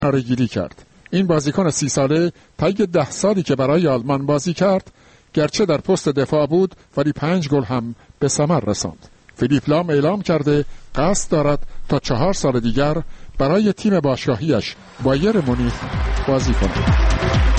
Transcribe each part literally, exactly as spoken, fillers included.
کناره‌گیری کرد. این بازیکن سی ساله طی ده سالی که برای آلمان بازی کرد، گرچه در پست دفاع بود ولی پنج گل هم به ثمر رساند. فیلیپ لام اعلام کرده قصد دارد تا چهار سال دیگر برای تیم باشگاهیش بایر مونیخ بازی کند.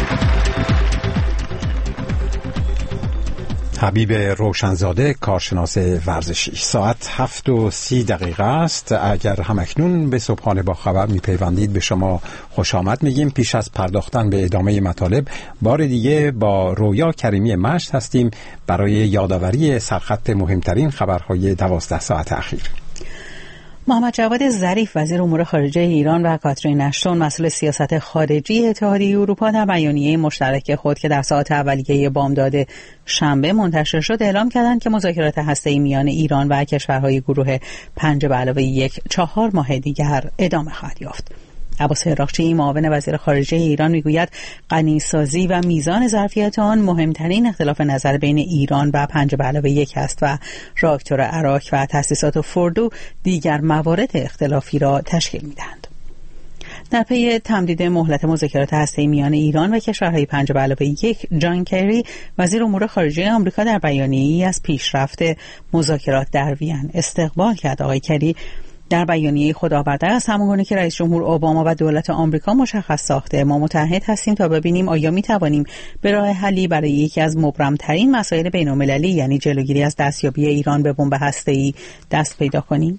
حبیب روشنزاده، کارشناس ورزشی. ساعت هفت و سی دقیقه است. اگر همکنون به صبحانه با خبر میپیوندید به شما خوش آمد میگیم. پیش از پرداختن به ادامه مطالب، بار دیگه با رویا کریمی مشت هستیم برای یادآوری سرخط مهمترین خبرهای دوازده ساعت اخیر. محمد جواد ظریف وزیر امور خارجه ایران و کاترین اشتون مسئول سیاست خارجی اتحادیه اروپا در بیانیه مشترک خود که در ساعات اولیه بامداد شنبه منتشر شد اعلام کردند که مذاکرات هسته‌ای میان ایران و کشورهای گروه پنج به علاوه یک چهار ماه دیگر ادامه خواهد یافت. عباس عراقچی معاون وزیر خارجه ایران میگوید غنیسازی و میزان ظرفیت آن مهمترین اختلاف نظر بین ایران و پنج به علاوه یک است و راکتور عراق و تأسیسات فوردو دیگر موارد اختلافی را تشکیل میدهند. در پی تمدید مهلت مذاکرات هسته‌ای میان ایران و کشورهای پنج به علاوه یک، جان کری وزیر امور خارجه آمریکا در بیانیه‌ای از پیشرفت مذاکرات در وین استقبال کرد. آقای کری در بیانیه خود آورده است همانگونه که رئیس جمهور اوباما و دولت آمریکا مشخص ساخته، ما متحد هستیم تا ببینیم آیا می توانیم به راه حلی برای یکی از مبرمترین مسائل بین‌المللی یعنی جلوگیری از دستیابی ایران به بمب هسته‌ای دست پیدا کنیم.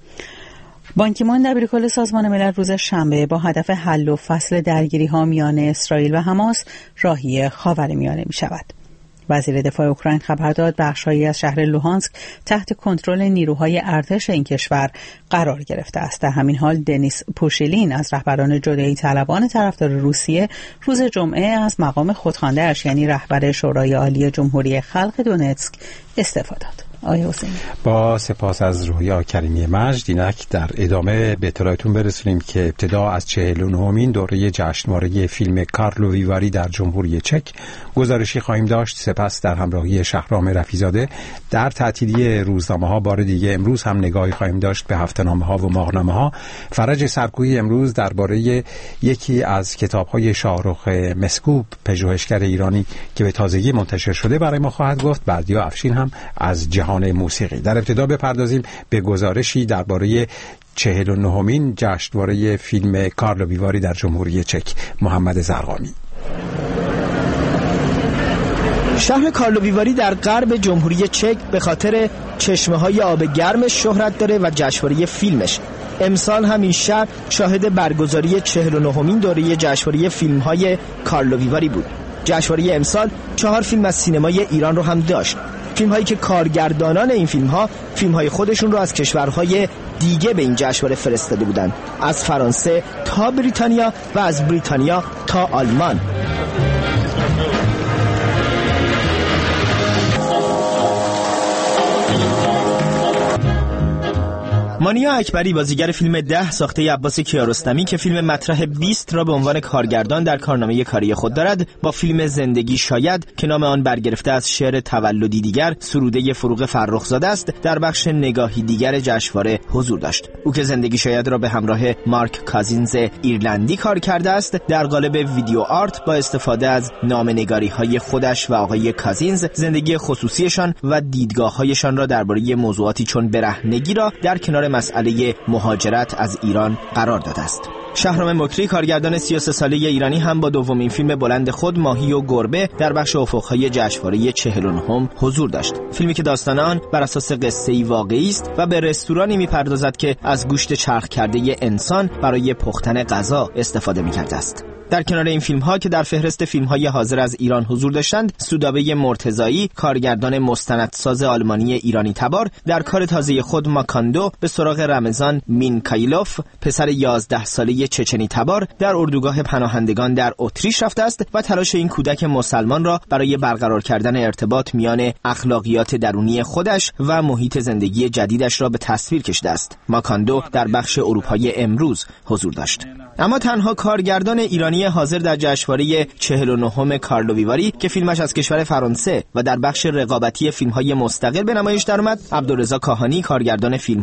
بان کی مون دبیرکل سازمان ملل روز شنبه با هدف حل و فصل درگیری‌ها میان اسرائیل و حماس راهی خاورمیانه می‌شود. وزیر دفاع اوکراین خبر داد بخش‌هایی از شهر لوهانسک تحت کنترل نیروهای ارتش این کشور قرار گرفته است. در همین حال دنیس پوشیلین از رهبران جدایی طلبان طرفدار روسیه روز جمعه از مقام خودخوانده‌اش یعنی رهبر شورای عالی جمهوری خلق دونتسک استعفا داد. آقای حسینی، با سپاس از رویا کریمی مجد. اینک در ادامه به اطلاعتون برسونیم که ابتدا از چهل و نهمین دوره جشنواره فیلم کارلو ویواری در جمهوری چک گزارشی خواهیم داشت. سپس در همراهی شهرام رفیزاده در تعطیلی روزنامه ها بار دیگه امروز هم نگاهی خواهیم داشت به هفته‌نامه ها و ماهنامه ها. فرج سرکویی امروز درباره یکی از کتاب های شاهرخ مسکوب، پژوهشگر ایرانی که به تازگی منتشر شده برای ما خواهد گفت. بردیا افشین هم از جهان موسیقی. در ابتدا بپردازیم به گزارشی درباره چهل و نهمین جشنواره فیلم کارلو ویواری در جمهوری چک. محمد زرقامی. شهر کارلو ویواری در غرب جمهوری چک به خاطر چشمه‌های آب گرمش شهرت داره و جشنواره فیلمش. امسال هم این شهر شاهد برگزاری چهل و نهمین دوره جشنواره فیلم‌های کارلو ویواری بود. جشنواره امسال چهار فیلم از سینمای ایران رو هم داشت. فیلم هایی که کارگردانان این فیلم ها فیلم های خودشون رو از کشورهای دیگه به این جشنواره فرستاده بودن، از فرانسه تا بریتانیا و از بریتانیا تا آلمان. مانیا اکبری بازیگر فیلم ده ساخته عباس کیارستمی که فیلم مطرح بیست را به عنوان کارگردان در کارنامه کاری خود دارد، با فیلم زندگی شاید که نام آن برگرفته از شعر تولدی دیگر سروده فروغ فرخزاده است، در بخش نگاهی دیگر جشنواره حضور داشت. او که زندگی شاید را به همراه مارک کازینز ایرلندی کار کرده است، در قالب ویدیو آرت با استفاده از نامه‌نگاری‌های خودش و آقای کازینز زندگی خصوصیشان و دیدگاه‌هایشان را درباره موضوعاتی چون برهنگی را در کنار مسئله مهاجرت از ایران قرار داده است. شهرام مکری کارگردان سی و سه ساله ایرانی هم با دومین فیلم بلند خود ماهی و گربه در بخش افق‌های جشنواره چهل و نهم حضور داشت. فیلمی که داستان آن بر اساس قصه‌ای واقعی است و به رستورانی می‌پردازد که از گوشت چرخ کرده انسان برای پختن غذا استفاده می‌کرده است. در کنار این فیلم ها که در فهرست فیلم های حاضر از ایران حضور داشتند، سودابه مرتضایی کارگردان مستندساز آلمانی ایرانی تبار در کار تازه خود ماکاندو به سراغ رمضان مینکایلوف پسر یازده ساله چچنی تبار در اردوگاه پناهندگان در اتریش رفته است و تلاش این کودک مسلمان را برای برقرار کردن ارتباط میان اخلاقیات درونی خودش و محیط زندگی جدیدش را به تصویر کشیده است. ماکاندو در بخش اروپای امروز حضور داشت. اما تنها کارگردان ایرانی حاضر در جشنواره چهل و نهم کارلو ویواری که فیلمش از کشور فرانسه و در بخش رقابتی فیلم‌های مستقل به نمایش درآمد، عبدالرضا کاهانی کارگردان فیلم‌های متفاوت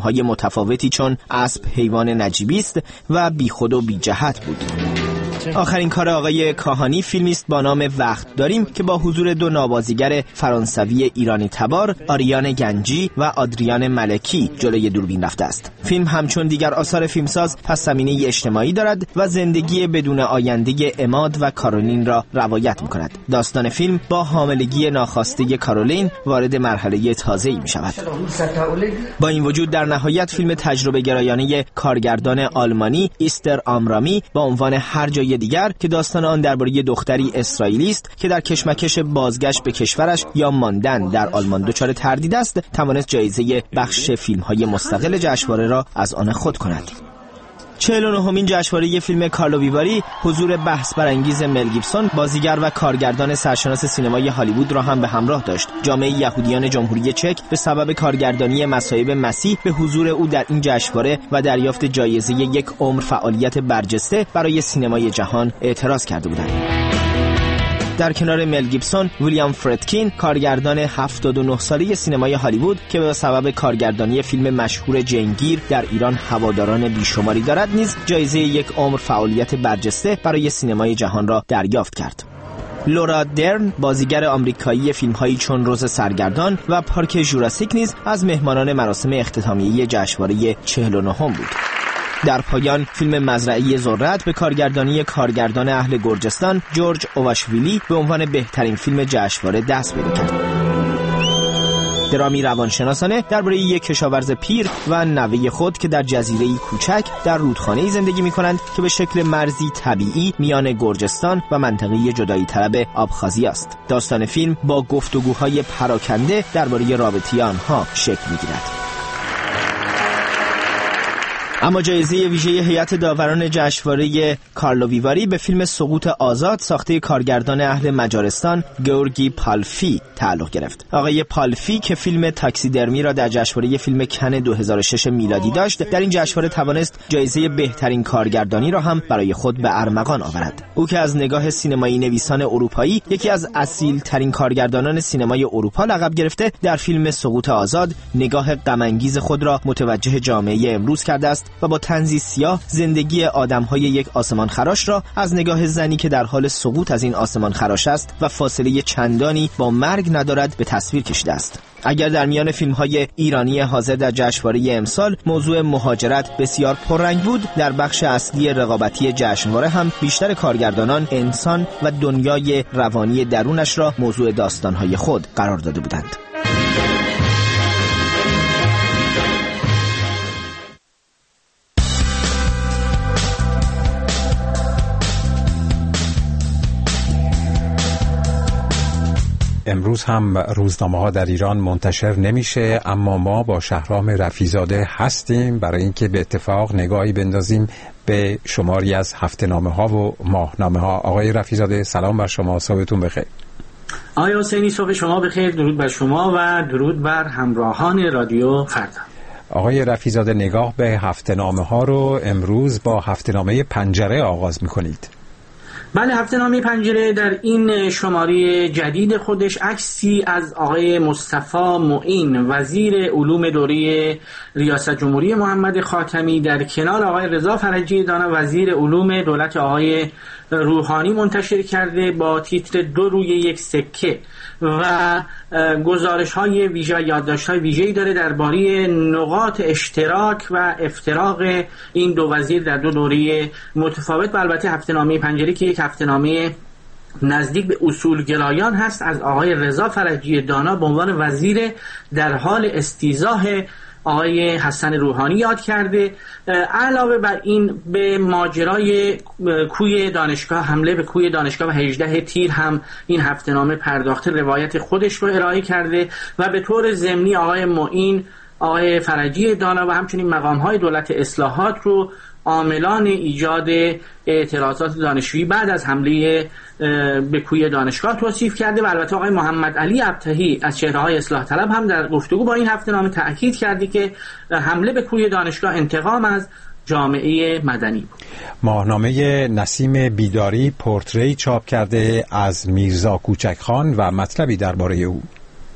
متفاوتی چون اسب حیوان نجیبی است و بیخود و بی جهت بود. آخرین کار آقای کاهانی فیلمی است با نام وقت داریم که با حضور دو نوازیگر فرانسوی ایرانی تبار، آریان گنجی و آدریان ملکی جلوی دوربین رفته است. فیلم همچون دیگر آثار فیلمساز پس زمینه اجتماعی دارد و زندگی بدون آینده عماد و کارولین را روایت می‌کند. داستان فیلم با حاملگی ناخواسته کارولین وارد مرحله تازه‌ای می‌شود. با این وجود در نهایت فیلم تجربه گرایانه کارگردان آلمانی ایستر آمرامی با عنوان هر جای دیگر که داستان آن درباره دختری اسرائیلی است که در کشمکش بازگشت به کشورش یا ماندن در آلمان دچار تردید است، توانست جایزه بخش فیلم‌های مستقل جشنواره را از آن خود کند. چهل و نهمین جشنواره فیلم کارلو ویواری حضور بحث برانگیز مل گیبسون، بازیگر و کارگردان سرشناس سینمای هالیوود را هم به همراه داشت. جامعه یهودیان جمهوری چک به سبب کارگردانی مصائب مسیح به حضور او در این جشنواره و دریافت جایزه یک عمر فعالیت برجسته برای سینمای جهان اعتراض کرده بودند. در کنار مل گیبسون، ویلیام فردکین، کارگردان هفتاد و نه ساله سینمای هالیوود که به سبب کارگردانی فیلم مشهور جنگیر در ایران هواداران بیشماری دارد، نیز جایزه یک عمر فعالیت برجسته برای سینمای جهان را دریافت کرد. لورا درن، بازیگر آمریکایی فیلم‌هایی چون روز سرگردان و پارک ژوراسیک، نیز از مهمانان مراسم اختتامیه جشنواره چهل و نهم بود. در پایان فیلم مزرعه ذرت به کارگردانی کارگردان اهل گرجستان جورج اواشویلی به عنوان بهترین فیلم جشنواره دست پیدا کرد. درامی روانشناسانه درباره یک کشاورز پیر و نوه خود که در جزیره‌ای کوچک در رودخانه‌ای زندگی می‌کنند که به شکل مرزی طبیعی میان گرجستان و منطقه جدایی طلب آبخازی است. داستان فیلم با گفتگوهای پراکنده درباره رابطه آنها شکل می‌گیرد. اما جایزه ویژه هیئت داوران جشنواره کارلو ویواری به فیلم سقوط آزاد ساخته کارگردان اهل مجارستان گورگی پالفی تعلق گرفت. آقای پالفی که فیلم تاکسیدرمی را در جشنواره فیلم کن دو هزار و شش میلادی داشت، در این جشنواره توانست جایزه بهترین کارگردانی را هم برای خود به ارمغان آورد. او که از نگاه سینمایی نویسان اروپایی یکی از اصیل ترین کارگردانان سینمای اروپا لقب گرفته، در فیلم سقوط آزاد نگاه غم انگیز خود را متوجه جامعه امروز کرده است و با طنزی سیاه زندگی آدم‌های یک آسمان خراش را از نگاه زنی که در حال سقوط از این آسمان خراش است و فاصله چندانی با مرگ ندارد به تصویر کشیده است. اگر در میان فیلم‌های ایرانی حاضر در جشنواره امسال موضوع مهاجرت بسیار پررنگ بود، در بخش اصلی رقابتی جشنواره هم بیشتر کارگردانان انسان و دنیای روانی درونش را موضوع داستان‌های خود قرار داده بودند. امروز هم روزنامه ها در ایران منتشر نمیشه، اما ما با شهرام رفیزاده هستیم برای اینکه به اتفاق نگاهی بندازیم به شماری از هفته‌نامه ها و ماهنامه ها. آقای رفیزاده سلام بر شما، صبحتون بخیر. آقای حسینی صبح شما بخیر، درود بر شما و درود بر همراهان رادیو فردا. آقای رفیزاده نگاه به هفته‌نامه ها رو امروز با هفته‌نامه پنجره آغاز میکنید. بله، هفته‌نامه پنجره در این شماره جدید خودش عکسی از آقای مصطفی معین وزیر علوم دوره ریاست جمهوری محمد خاتمی در کنار آقای رضا فرجی دانا وزیر علوم دولت آقای روحانی منتشر کرده با تیتر دو روی یک سکه و گزارش های ویژه و یادداشت های ویژه‌ای داره درباره نقاط اشتراک و افتراق این دو وزیر در دو دوره متفاوت. و البته هفته‌نامه پنجره که یک هفته‌نامه نزدیک به اصولگرایان هست، از آقای رضا فرجی دانا به عنوان وزیر در حال استیضاح آقای حسن روحانی یاد کرده. علاوه بر این به ماجرای کوی دانشگاه، حمله به کوی دانشگاه و هجده تیر هم این هفته‌نامه پرداخته، روایت خودش رو ارائه کرده و به طور ضمنی آقای معین، آقای فرجی دانا و همچنین مقام‌های دولت اصلاحات رو عاملان ایجاد اعتراضات دانشجویی بعد از حمله به کوی دانشگاه توصیف کرده. و البته آقای محمد علی ابطحی از چهره‌های اصلاح طلب هم در گفتگو با این هفته‌نامه تأکید کرده که حمله به کوی دانشگاه انتقام از جامعه مدنی بود. ماهنامه نسیم بیداری پورتری چاپ کرده از میرزا کوچک خان و مطلبی درباره او.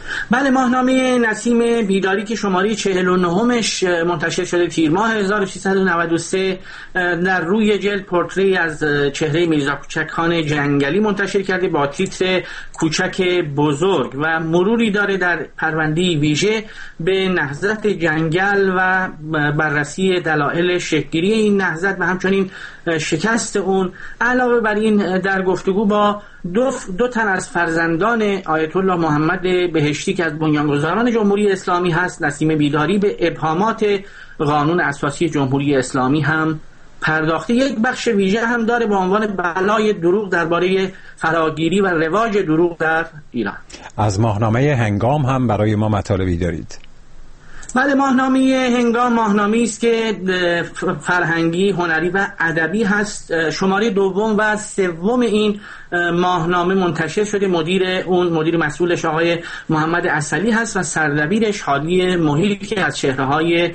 بله، ماهنامه نسیم بیداری که شماره چهل و نهمش منتشر شده تیر ماه هزار و سیصد و نود و سه در روی جلد پورتری از چهره میرزا کوچک خان جنگلی منتشر کرده با تیتر کوچک بزرگ و مروری داره در پرونده‌ای ویژه به نهضت جنگل و بررسی دلایل شکل‌گیری این نهضت و همچنین شکست اون. علاوه بر این در گفتگو با دو, دو تن از فرزندان آیت الله محمد بهشتی که از بنیانگذاران جمهوری اسلامی هست، نسیم بیداری به ابهامات قانون اساسی جمهوری اسلامی هم پرداخته. یک بخش ویژه هم داره با عنوان بلای دروغ درباره فراگیری و رواج دروغ در ایران. از ماهنامه هنگام هم برای ما مطالبی دارید؟ بله، ماهنامه هنگام ماهنامه‌ای است که فرهنگی، هنری و ادبی هست. شماره دوم و سوم این ماهنامه منتشر شده. مدیر اون مدیر مسئولش آقای محمد عسلی هست و سردبیرش هادی محیط که از چهره‌های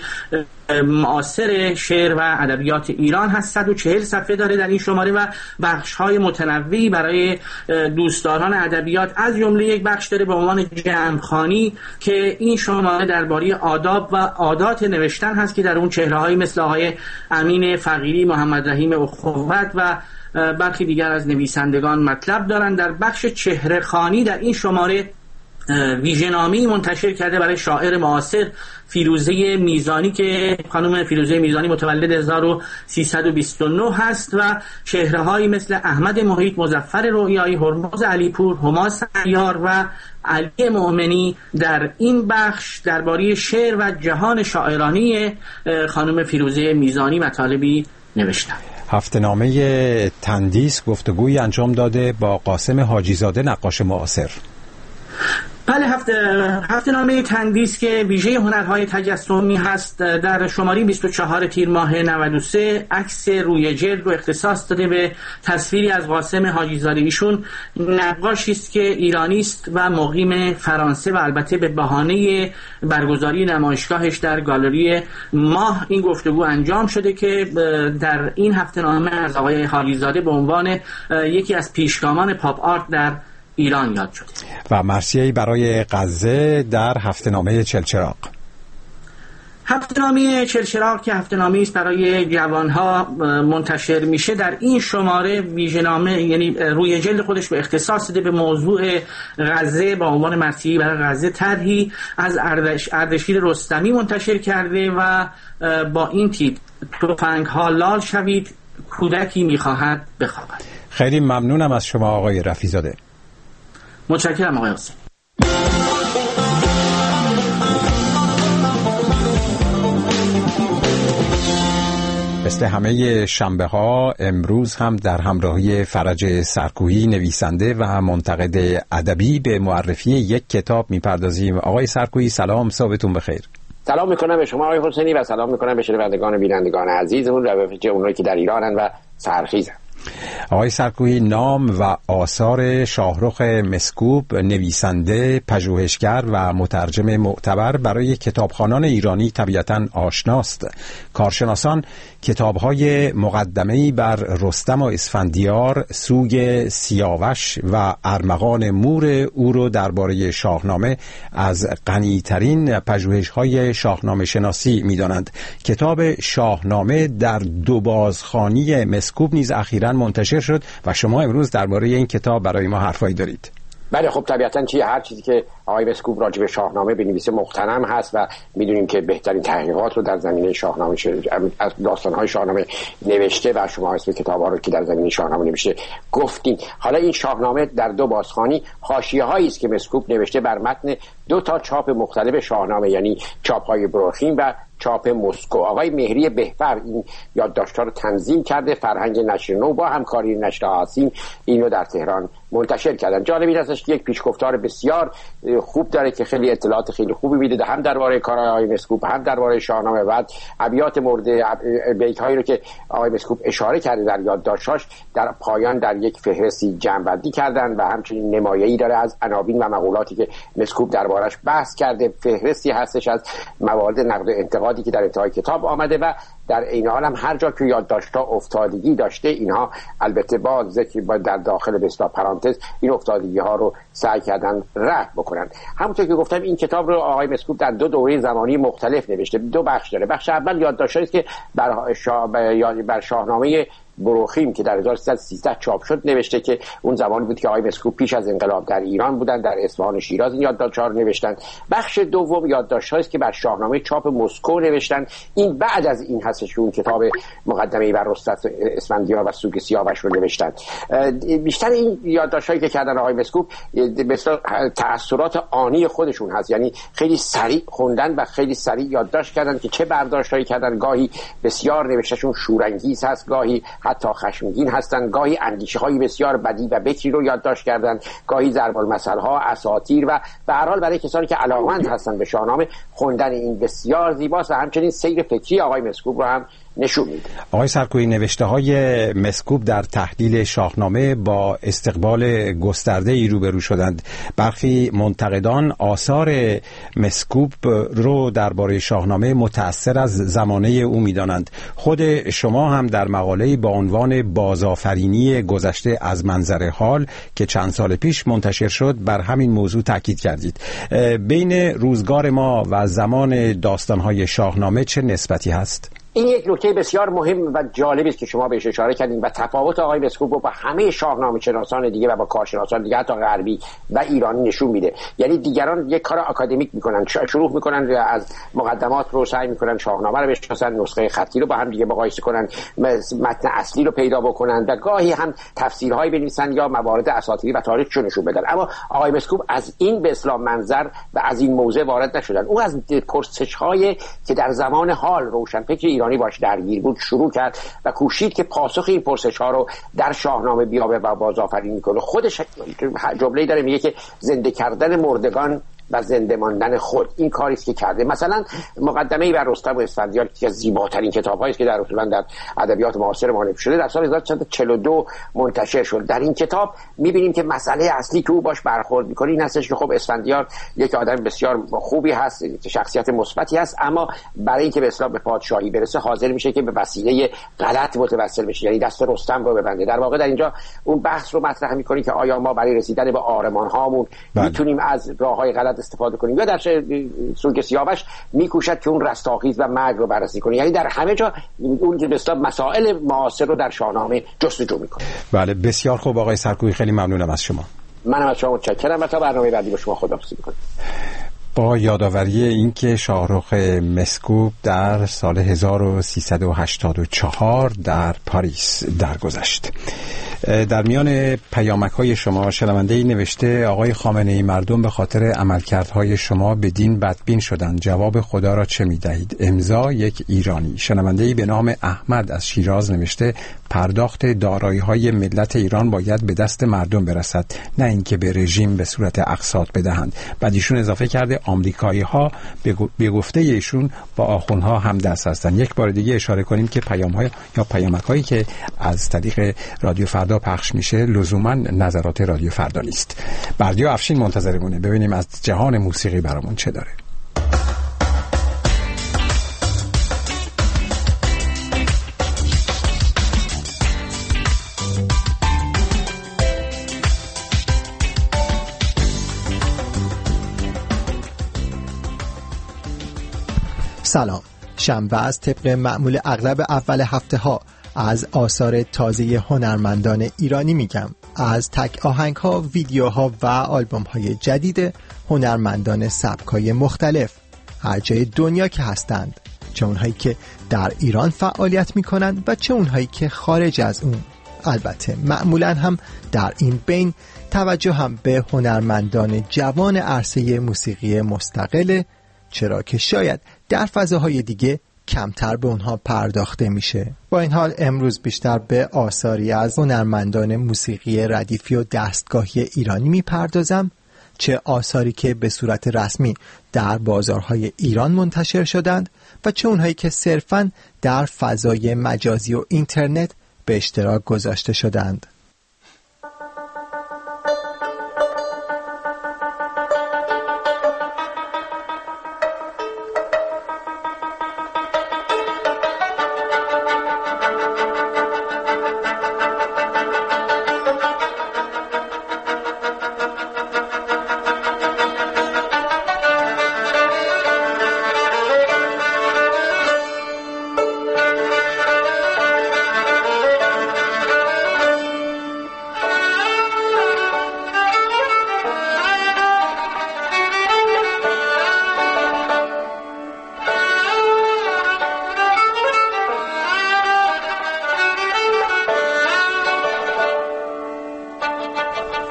معاصر شعر و ادبیات ایران هست. صد و چهل صفحه داره در این شماره و بخش‌های متنوعی برای دوستداران ادبیات، از جمله یک بخش داره به عنوان جمع‌خوانی که این شماره درباره آداب و عادات نوشتن هست که در اون چهره‌هایی مثل آقای امین فقیری، محمد رحیم اخوت و برخی دیگر از نویسندگان مطلب دارن. در بخش چهره خوانی در این شماره ویژه‌نامه‌ای منتشر کرده برای شاعر معاصر فیروزه میزانی که خانم فیروزه میزانی متولد هزار و سیصد و بیست و نه هست و چهره‌هایی مثل احمد محیط، مظفر رؤیایی، هرمز علیپور، هما سیار و علی مؤمنی در این بخش درباره شعر و جهان شاعرانی خانم فیروزه میزانی مطالبی نوشتن. هفته‌نامه تندیس گفتگویی انجام داده با قاسم حاجی زاده نقاش معاصر. بله، هفته هفته‌نامه تندیس که ویژه هنرهای تجسمی هست در شماره بیست و چهار تیر ماه نود و سه عکس روی جلد رو اختصاص داده به تصویری از قاسم حاجی زاده. ایشون نقاشی است که ایرانی است و مقیم فرانسه و البته به بهانه برگزاری نمایشگاهش در گالری ماه این گفتگو انجام شده که در این هفته‌نامه از آقای حاجی زاده به عنوان یکی از پیشگامان پاپ آرت در ایران یاد شد. و مرثیه‌ای برای غزه در هفته‌نامه چلچراغ. هفته‌نامه چلچراغ که هفته‌نامه‌ای است برای جوانها منتشر میشه در این شماره ویژه‌نامه، یعنی روی جلد خودش به اختصاص داده به موضوع غزه با عنوان مرثیه‌ای برای غزه. طرحی از اردش اردشیر رستمی منتشر کرده و با این تیتر: تفنگ‌ها لال شوید، کودکی می‌خواهد بخوابد. خیلی ممنونم از شما آقای رفیع‌زاده. متشکرم آقای حسین. مثل همه شنبه ها امروز هم در همراهی فرج سرکویی نویسنده و منتقد ادبی به معرفی یک کتاب میپردازیم. آقای سرکویی سلام، صبحتون بخیر. سلام میکنم به شما آقای حسینی و سلام میکنم به شنوندگان و بینندگان عزیزمون و به اونایی که در ایرانن و سرخیزن. آقای سرکویی، نام و آثار شاهرخ مسکوب نویسنده، پژوهشگر و مترجم معتبر برای کتابخوانان ایرانی طبیعتاً آشناست. کارشناسان کتاب‌های مقدمه‌ای بر رستم و اسفندیار، سوگ سیاوش و ارمغان مور او رو درباره شاهنامه از غنی‌ترین پژوهش‌های شاهنامه شناسی می‌دانند. کتاب شاهنامه در دو بازخوانی مسکوب نیز اخیراً منتشر شد و شما امروز درباره این کتاب برای ما حرفایی دارید. بله، خب طبیعتاً چیه هر چیزی که آقای مسکوب راجع به شاهنامه بنویسه مقتنم هست و میدونیم که بهترین تحقیقات رو در زمینه شاهنامه از داستان‌های شاهنامه نوشته و شما اسم کتاب‌ها رو که در زمینه شاهنامه نوشته گفتین. حالا این شاهنامه در دو بازخوانی حاشیه‌هایی است که مسکوب نوشته بر متن دو تا چاپ مختلف شاهنامه، یعنی چاپ‌های بروخیم و چاپ مسکو. آقای مهری بهفر این یادداشت‌ها رو تنظیم کرده، فرهنگ نشر نو با همکاری نشر آسیم اینو در تهران منتشر کردن. جالب این هستش که یک پیشگفتار بسیار خوب داره که خیلی اطلاعات خیلی خوبی میده، هم درباره کارهای آقای مسکوب هم درباره شاهنامه و ابیات مورد بیت‌هایی رو که آقای مسکوب اشاره کرده در یادداشت‌هاش در پایان در یک فهرستی جمع‌بندی کردن و همچنین نمایه‌ای داره از عناوین و مقولاتی که مسکوب دربارش بحث کرده. فهرستی هستش از موارد نقد و انتقادی که در انتهای کتاب آمده و در این حال هم هر جا که یادداشت‌ها افتادگی داشته اینها البته با ذکر با در داخل به اصطلاح پرانتز این افتادگی ها رو سعی کردن رفع بکنن. همونطور که گفتم این کتاب رو آقای مسکوب در دو دوره زمانی مختلف نوشته. دو بخش داره. بخش اول یادداشت‌هایی است که بر شا... بر شاهنامه بروخیم که در هزار و سیصد و سیزده چاپ شد نوشته که اون زمانی بود که آقای مسکوب پیش از انقلاب در ایران بودن، در اصفهان و شیراز این یادداشت‌ها رو نوشتن. بخش دوم یادداشت‌هایی است که بر شاهنامه چاپ مسکو نوشتن. این بعد از این هستش که اون کتاب مقدمه بر رستم اسفندیار و سوگ سیاوش رو نوشتن. بیشتر این یادداشت‌هایی که کردن آقای مسکوب مثلا تأثیرات آنی خودشون هست، یعنی خیلی سریع خوندن و خیلی سریع یادداشت کردن که چه برداشت‌هایی کردن. گاهی بسیار نوشتهشون شورانگیز هست، گاهی حتی خشمگین هستند، گاهی اندیشه‌های بسیار بدی و بکری رو یادداشت کردن، گاهی ضرب المثل‌ها، اساطیر و به هر حال برای کسانی که علاقه‌مند هستند به شاهنامه خوندن این بسیار زیباست و همچنین سیر فکری آقای مسکوب رو هم نشون میده. آقای سرکویی، نوشته های مسکوب در تحلیل شاهنامه با استقبال گسترده ای روبرو شدند. برخی منتقدان آثار مسکوب رو درباره شاهنامه متأثر از زمانه او میدانند. خود شما هم در مقاله با عنوان بازآفرینی گذشته از منظر حال که چند سال پیش منتشر شد بر همین موضوع تاکید کردید. بین روزگار ما و زمان داستان‌های شاهنامه چه نسبتی هست؟ این یک نکته بسیار مهم و جالبی است که شما بهش اشاره کردین و تفاوت آقای مسکوب رو با همه شاهنامه شناسان دیگه و با کارشناسان دیگه حتی غربی و ایرانی نشون میده. یعنی دیگران یک کار آکادمیک میکنن، شروع میکنن از مقدمات رو سعی میکنن شاهنامه رو بشناسن، نسخه خطی رو با هم دیگه مقایسه کنن، متن اصلی رو پیدا بکنن و گاهی هم تفسیرهایی بنویسن یا موارد اساطیری و تاریخی رو نشون بدن. اما آقای مسکوب از این به اصطلاح منظر و از این موضع وارد نشدن. او از پرسش‌های که در زمان حال روشنفکر ایرانی باش درگیر بود شروع کرد و کوشید که پاسخ این پرسش‌ها رو در شاهنامه بیابه و بازآفرینی کنه. خودش جمله‌ای داره میگه که زنده کردن مردگان و زنده ماندن خود، این کاری است که کرده. مثلا مقدمه بر رستم و اسفندیار که از زیباترین کتاب‌هایی است که در اصولا در ادبیات معاصر ما نوشته شده در سال هزار و سیصد و چهل و دو منتشر شد. در این کتاب می‌بینیم که مسئله اصلی که او باش برخورد می‌کنه این هستش که خب اسفندیار یک آدم بسیار خوبی هست، شخصیت مثبتی هست، اما برای اینکه به اصطلاح به پادشاهی برسه حاضر میشه که به وسیله غلط متوسل بشه، یعنی دست رستم رو ببنده. در واقع در اینجا اون بحث رو مطرح می‌کنیم که آیا ما برای رسیدن به آرمان‌هامون میتونیم از راه‌های غلط استفاده کنیم یا در سوگ سیاوش میکوشد که اون رستاخیز و مرگ رو بررسی کنه. یعنی در همه جا اون که به اصطلاح مسائل معاصر رو در شاهنامه جستجو میکنه. بله، بسیار خوب آقای سرکویی، خیلی ممنونم از شما. منم از شما متشکرم و تا برنامه بعدی با شما خداحافظی میکنم. با یادآوری اینکه شاهرخ مسکوب در سال هزار و سیصد و هشتاد و چهار در پاریس درگذشت. در میان پیامک‌های شما شنونده‌ای نوشته آقای خامنه‌ای مردم به خاطر عملکردهای شما به دین بدبین شدند، جواب خدا را چه می‌دهید؟ امضا یک ایرانی. شنونده‌ای به نام احمد از شیراز نوشته پرداخت دارایی‌های ملت ایران باید به دست مردم برسد، نه اینکه به رژیم به صورت اقساط بدهند. بعد ایشون اضافه کرده آمریکایی‌ها به گفته ایشون با آخوندها هم دست هستند. یک بار دیگه اشاره کنیم که پیام‌های یا پیامک‌هایی که از طریق رادیو فردا پخش میشه لزوما نظرات رادیو فردا نیست. بردیا افشین منتظرمونه، ببینیم از جهان موسیقی برامون چه داره. سلام. شنبه از طبق معمول اغلب اول هفته ها از آثار تازه هنرمندان ایرانی میگم، از تک آهنگ ها، ویدیوها و آلبوم های جدید هنرمندان سبکای مختلف هر جای دنیا که هستند، چه اونهایی که در ایران فعالیت میکنند و چه اونهایی که خارج از اون. البته معمولا هم در این بین توجه هم به هنرمندان جوان عرصه موسیقی مستقل، چرا که شاید در فضاهای دیگه کمتر به اونها پرداخته میشه. با این حال امروز بیشتر به آثاری از هنرمندان موسیقی ردیفی و دستگاهی ایرانی میپردازم، چه آثاری که به صورت رسمی در بازارهای ایران منتشر شدند و چه اونهایی که صرفاً در فضای مجازی و اینترنت به اشتراک گذاشته شدند.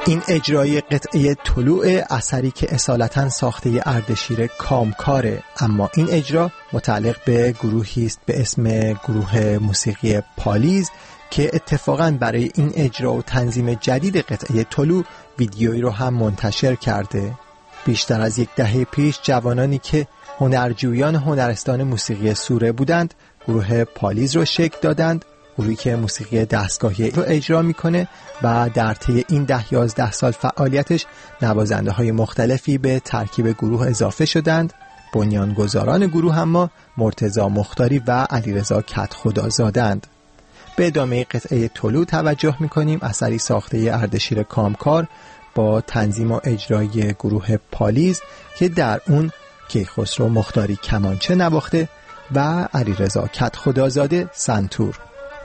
این اجرای قطعه طلوع اثری که اصالتاً ساخته اردشیر کامکاره، اما این اجرا متعلق به گروهی است به اسم گروه موسیقی پالیز که اتفاقاً برای این اجرا و تنظیم جدید قطعه طلوع ویدیویی رو هم منتشر کرده. بیشتر از یک دهه پیش جوانانی که هنرجویان هنرستان موسیقی سوره بودند گروه پالیز رو شکل دادند، گروهی که موسیقی دستگاهی رو اجرا میکنه و در طی این ده یازده سال فعالیتش نوازنده های مختلفی به ترکیب گروه اضافه شدند. بنیانگذاران گروه اما مرتضی مختاری و علیرضا کدخدازاده‌اند. به ادامه قطعه طلوع توجه میکنیم، اثری ساخته اردشیر کامکار با تنظیم و اجرای گروه پالیز که در اون کیخسرو مختاری کمانچه نواخته و علیرضا کدخدازاده سنتور.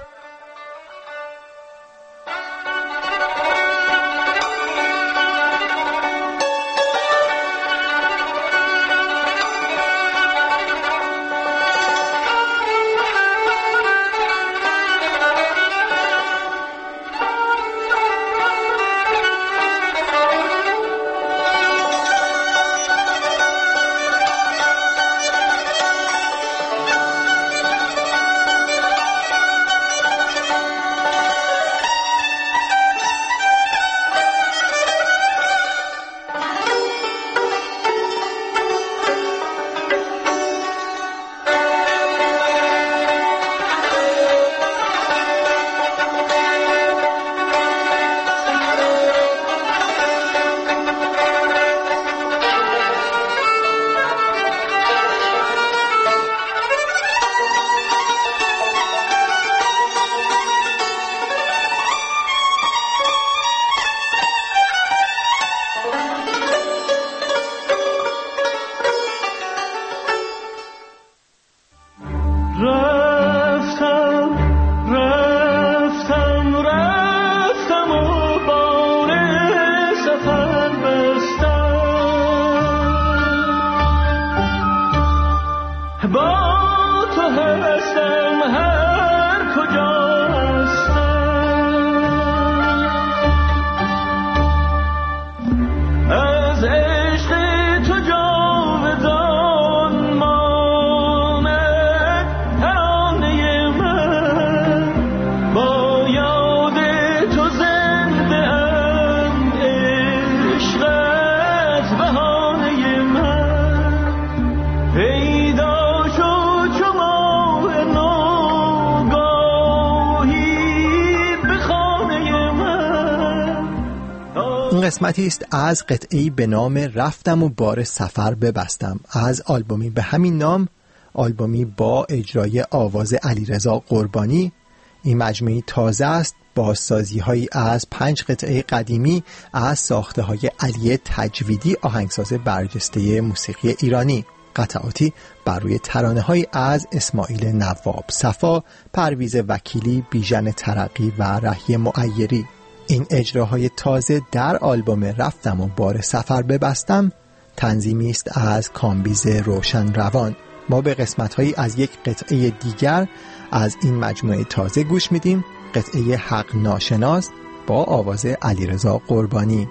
قسمتی است از قطعه‌ای به نام رفتم و بار سفر ببستم از آلبومی به همین نام، آلبومی با اجرای آواز علیرضا قربانی. این مجموعه تازه است با سازی‌هایی از پنج قطعه قدیمی از ساخته‌های علی تجویدی، آهنگساز برجسته موسیقی ایرانی. قطعاتی بر روی ترانه‌هایی از اسماعیل نواب صفا، پرویز وکیلی، بیژن ترقی و رهی معیری. این اجراهای تازه در آلبوم رفتم و بار سفر ببستم تنظیمی است از کامبیز روشن روان. ما به قسمت‌هایی از یک قطعه دیگر از این مجموعه تازه گوش میدیم، قطعه حق ناشناس با آواز علیرضا قربانی.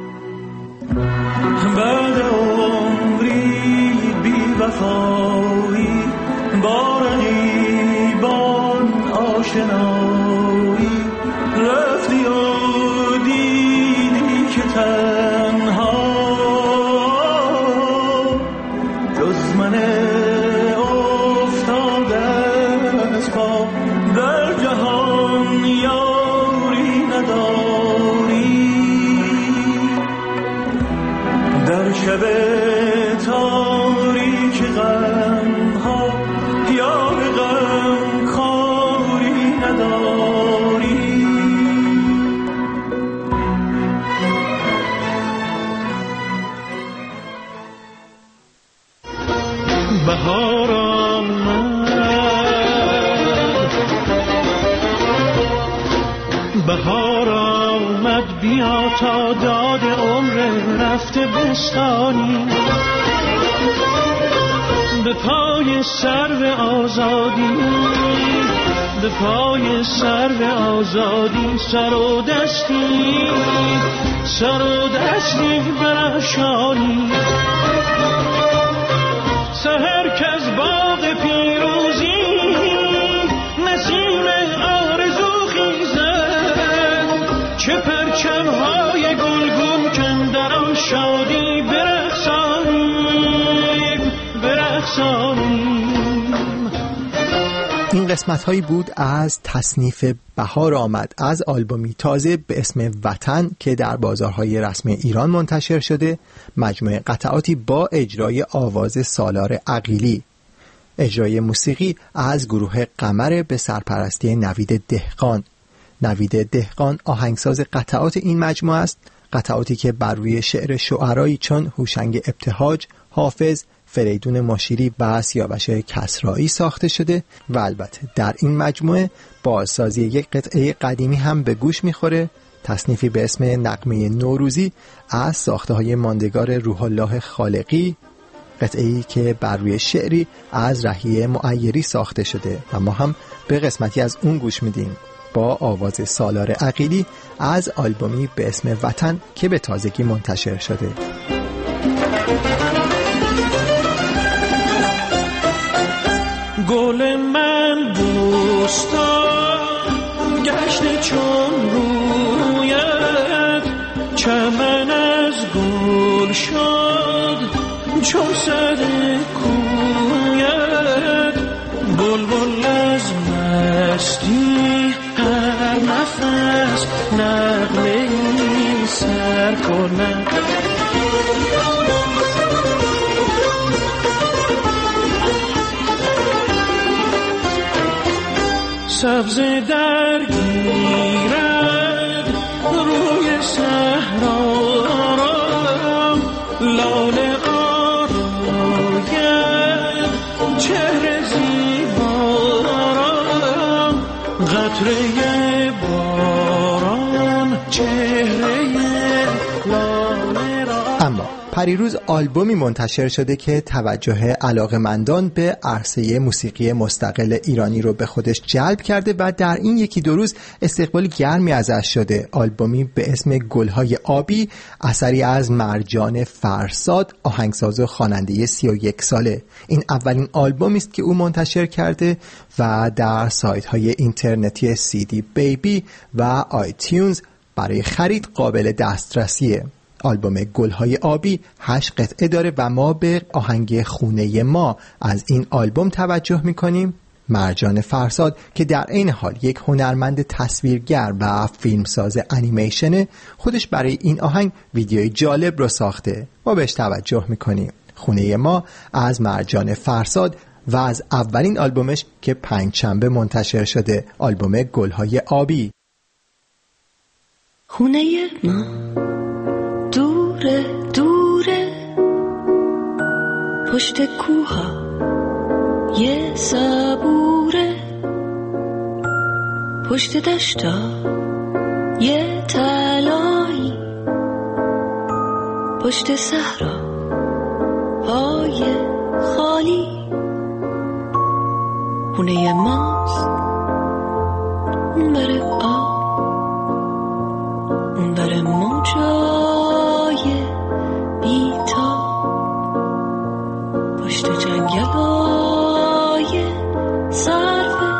بعد عمری بی وفایی با رقیبان آشنایی رفتی و دیدی که تنها جز من افتاده از پا در جهان یاری نداری در شب تاریک غم ها یار غم خاری نداری بهار آمد بهار آمد بیا تا داد عمر رفته بستانی به پای سرو آزادی، به پای سرو آزادی سر و دستی، سر و دستی برافشانی. سحر کز باغ پیروزی نسیم آرزو خیزد، چه پرچم‌های گلگون کن در آن شادی برقصانیم، برقصانیم. این قسمت هایی بود از تصنیف بهار آمد از آلبومی تازه به اسم وطن که در بازارهای رسمی ایران منتشر شده، مجموعه قطعاتی با اجرای آواز سالار عقیلی، اجرای موسیقی از گروه قمر به سرپرستی نوید دهقان. نوید دهقان آهنگساز قطعات این مجموعه است، قطعاتی که بر روی شعر شعرایی چون هوشنگ ابتهاج، حافظ، فریدون مشیری و سیاوش کسرایی ساخته شده و البته در این مجموعه بازسازی یک قطعه قدیمی هم به گوش میخوره، تصنیفی به اسم نغمه نوروزی از ساخته‌های ماندگار روح الله خالقی، قطعه‌ای که بر روی شعری از رهیه معیری ساخته شده و ما هم به قسمتی از اون گوش میدیم با آواز سالار عقیلی از آلبومی به اسم وطن که به تازگی منتشر شده. گل من بوستان گشت چون رویت، چمن از گل شد چون سر کویت، بلبل از مستی هر نفس نغمه ای سر کنم. سبز درگیرد روی صحرا را، لاله آراید چهره زیبا را، قطره باران چهره لاله را. اما پریروز آلبومی منتشر شده که توجه علاقه‌مندان به عرصه موسیقی مستقل ایرانی رو به خودش جلب کرده و در این یکی دو روز استقبال گرمی ازش شده. آلبومی به اسم گل‌های آبی، اثری از مرجان فرساد، آهنگساز و خواننده سی و یک ساله. این اولین آلبومی است که او منتشر کرده و در سایت‌های اینترنتی سی دی بیبی و آیتیونز برای خرید قابل دسترسیه. آلبوم گل‌های آبی هشت قطعه داره و ما به آهنگ خونه ما از این آلبوم توجه می‌کنیم. مرجان فرساد که در عین حال یک هنرمند تصویرگر و فیلمساز انیمیشنه، خودش برای این آهنگ ویدیوی جالب رو ساخته. ما بهش توجه می‌کنیم. خونه ما از مرجان فرساد و از اولین آلبومش که پنجشنبه منتشر شده، آلبوم گل‌های آبی. خونه ما دوره دوره پشت کوها یه صبوره، پشت دشتا یه تلایی، پشت صحرا های خالی. خونه ماست اون بره آب، اون بره موجای بیتا، پشت جنگل های صرفه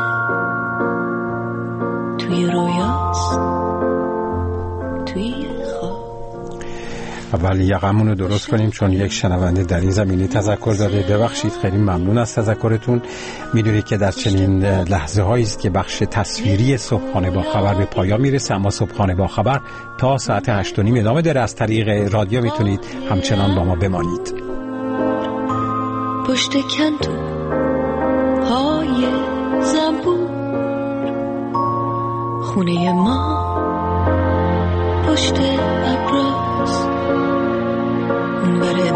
توی رویاست توی خواب. اول یقمون رو درست کنیم چون یک شنونده در این زمینه تذکر داده. ببخشید، خیلی ممنون از تذکرتون. میدونید که در چنین لحظه هایی است که بخش تصویری صبحانه با خبر به پایان میرسه، اما صبحانه با خبر تا ساعت هشت و نیم ادامه داره. از طریق رادیو میتونید همچنان با ما بمانید. پشت کندو های زنبور، خونه ما پشت ابراز، اون بره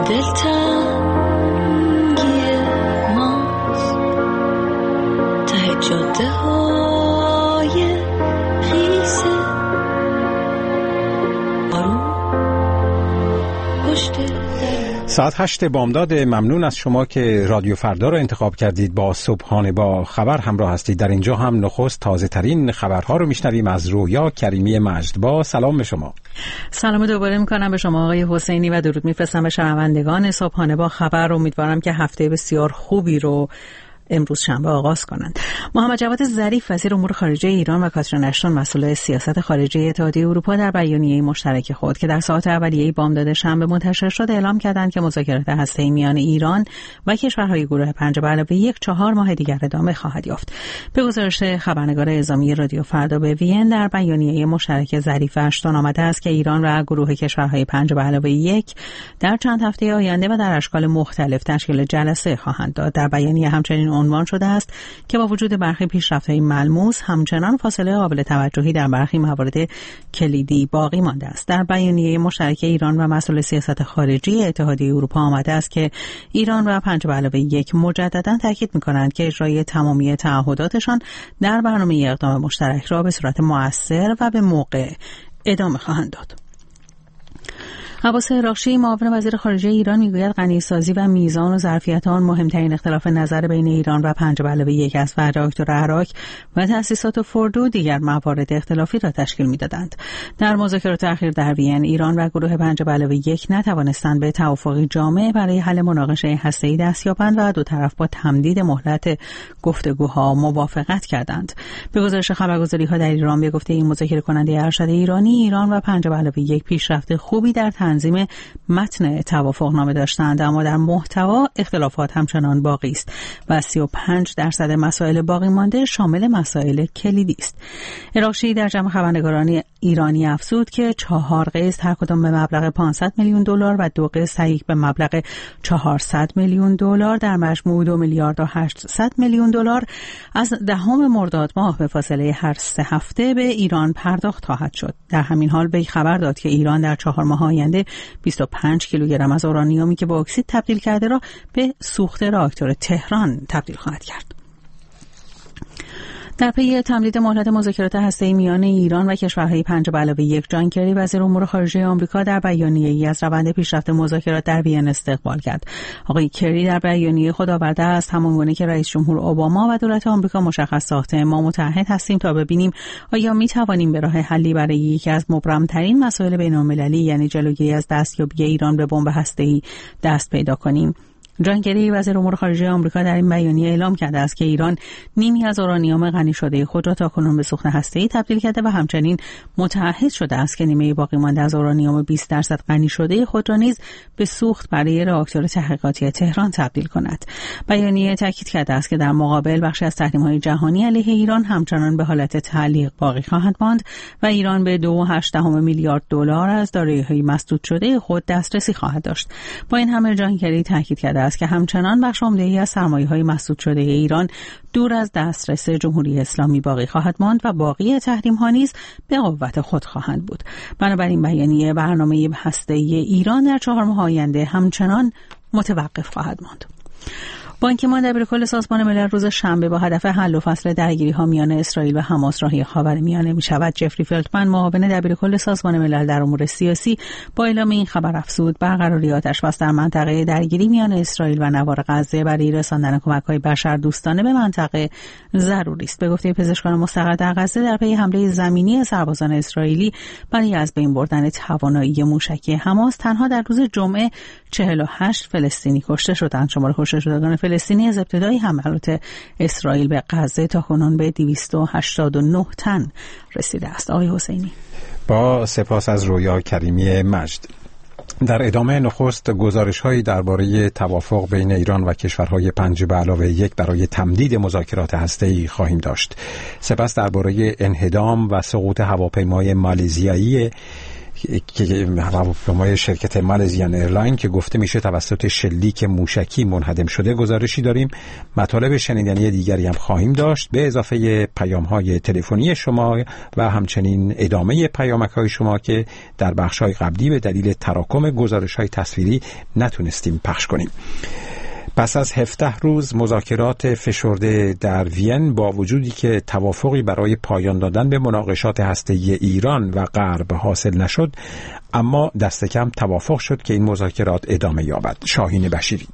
دلتنگی ماست، ته جاده های خیسه آروم پشت ساعت هشت بامداد. ممنون از شما که رادیو فردا را انتخاب کردید. با صبحانه با خبر همراه هستید. در اینجا هم نخست تازه ترین خبرها رو میشنویم از رویا کریمی مجد. با سلام به شما. سلام دوباره میکنم به شما آقای حسینی و درود میفرستم به شنوندگان صبحانه با خبر. امیدوارم که هفته بسیار خوبی رو امروز شنبه آغاز کنند. محمد جواد ظریف وزیر امور خارجه ایران و کاترین اشتون مسئول سیاست خارجی اتحادیه اروپا در بیانیه مشترک خود که در ساعات اولیه بامداد شنبه منتشر شد اعلام کردند که مذاکرات هسته‌ای میان ایران و کشورهای گروه پنج به علاوه یک چهار ماه دیگر ادامه خواهد یافت. به گزارش خبرنگار اعزامی رادیو فردا به وین، در بیانیه مشترک ظریف و اشتون آمده است که ایران و گروه کشورهای پنج به علاوه یک در چند هفته آینده و در اشکال مختلف تشکیل جلسه خواهند داد. در بیانیه همچنین عنوان شده است که با وجود برخی پیشرفت‌های ملموس همچنان فاصله قابل توجهی در برخی موارد کلیدی باقی مانده است. در بیانیه مشترک ایران و مسئول سیاست خارجی اتحادیه اروپا آمده است که ایران و پنج به علاوه یک مجددا تاکید می‌کنند که اجرای تمامی تعهداتشان در برنامه اقدام مشترک را به صورت مؤثر و به موقع ادامه خواهند داد. عباس عراقچی معاون وزیر خارجه ایران میگوید غنی‌سازی و میزان و ظرفیت آن مهمترین اختلاف نظر بین ایران و پنج به علاوه یک است و راکتور عراق و تأسیسات فوردو دیگر موارد اختلافی را تشکیل میدادند. در مذاکرات اخیر در وین، ایران و گروه پنج به علاوه یک نتوانستند به توافقی جامع برای حل مناقشه هسته‌ای دست یابند و دو طرف با تمدید مهلت گفتگوها موافقت کردند. به گزارش خبرگزاری‌ها در ایران به گفته این مذاکره کننده ارشد ایرانی، ایران و پنج به علاوه یک پیشرفت خوبی در تنظیم متن توافقنامه داشتند، اما در محتوا اختلافات همچنان باقی است و سی و پنج درصد مسائل باقی مانده شامل مسائل کلیدی است. عراقچی در جمع خبرنگاران ایرانی افزود که چهار قسط هر کدام به مبلغ پانصد میلیون دلار و دو قسط یک به مبلغ چهارصد میلیون دلار در مجموع دو میلیارد و هشتصد میلیون دلار از دهم مرداد ماه به فاصله هر سه هفته به ایران پرداخت خواهد شد. در همین حال وی خبر داد که ایران در چهار ماه آینده بیست و پنج کیلوگرم از اورانیومی که به اکسید تبدیل کرده را به سوخت راکتور تهران تبدیل خواهد کرد. در پی تمدید مهلت مذاکرات هسته‌ای میان ایران و کشورهای پنج به علاوه یک، جان کری وزیر امور خارجه آمریکا در بیانیه‌ای از روند پیشرفت مذاکرات در وین استقبال کرد. آقای کری در بیانیه خود آورده است همانگونه که رئیس جمهور اوباما و دولت آمریکا مشخص ساخته، ما متحد هستیم تا ببینیم آیا می توانیم به راه حلی برای یکی از مبرم‌ترین مسائل بین‌المللی یعنی جلوگیری از دستیابی ایران به بمب هسته‌ای دست پیدا کنیم. جان کری وزیر امور خارجه آمریکا در این بیانیه اعلام کرده است که ایران نیمی از اورانیوم غنی شده خود را تاکنون به سوخت هسته‌ای تبدیل کرده و همچنین متعهد شده است که نیمه باقی مانده از اورانیوم بیست درصد غنی شده خود را نیز به سوخت برای راکتور تحقیقاتی تهران تبدیل کند. بیانیه تاکید کرده است که در مقابل بخشی از تحریم‌های جهانی علیه ایران همچنان به حالت تعلیق باقی خواهد ماند و ایران به دو و هشت دهم میلیارد دلار از دارایی‌های مسدود شده خود دسترسی خواهد داشت. با این همه جان کری تاکید کرده است که همچنان بخش عمده‌ای از سرمایه‌های مسدود شده ایران دور از دسترس جمهوری اسلامی باقی خواهد ماند و باقی تحریم‌ها نیز به قوت خود خواهند بود. بنابراین بیانیه برنامه هسته‌ای ایران در چهار ماه آینده همچنان متوقف خواهد ماند. بان کی مون دبیرکل سازمان ملل روز شنبه با هدف حل و فصل درگیری‌ها میان اسرائیل و حماس راهی خاورمیانه می‌شود. جفری فلتمن معاون دبیرکل سازمان ملل در امور سیاسی با اعلام این خبر افزود برقراری آتش‌بس در منطقه درگیری میان اسرائیل و نوار غزه برای رساندن کمک‌های بشردوستانه به منطقه ضروری است. به گفته پزشکان مستقر در غزه در پی حمله زمینی سربازان اسرائیلی برای از بین بردن توانایی موشکی حماس تنها در روز جمعه چهل و هشت فلسطینی کشته شدند. شمار کشته شدگان فلسطینی از ابتدای حملات اسرائیل به غزه تا کنون به دویست و هشتاد و نه تن رسیده است. آقای حسینی. با سپاس از رویا کریمی مجد. در ادامه نخست گزارش‌هایی درباره توافق بین ایران و کشورهای پنج به علاوه یک برای تمدید مذاکرات هسته‌ای خواهیم داشت. سپس درباره انهدام و سقوط هواپیمای مالزیایی که هواپیمای شرکت مالزیان ایرلاین که گفته میشه توسط شلیک موشکی منهدم شده گزارشی داریم. مطالب شنیدنی دیگری هم خواهیم داشت به اضافه پیام‌های تلفنی شما و همچنین ادامه پیامک‌های شما که در بخش‌های قبلی به دلیل تراکم گزارش‌های تصویری نتونستیم پخش کنیم. پس از هفده روز مذاکرات فشرده در وین با وجودی که توافقی برای پایان دادن به مناقشات هسته‌ای ایران و غرب حاصل نشد، اما دست کم توافق شد که این مذاکرات ادامه یابد. شاهین بشیری.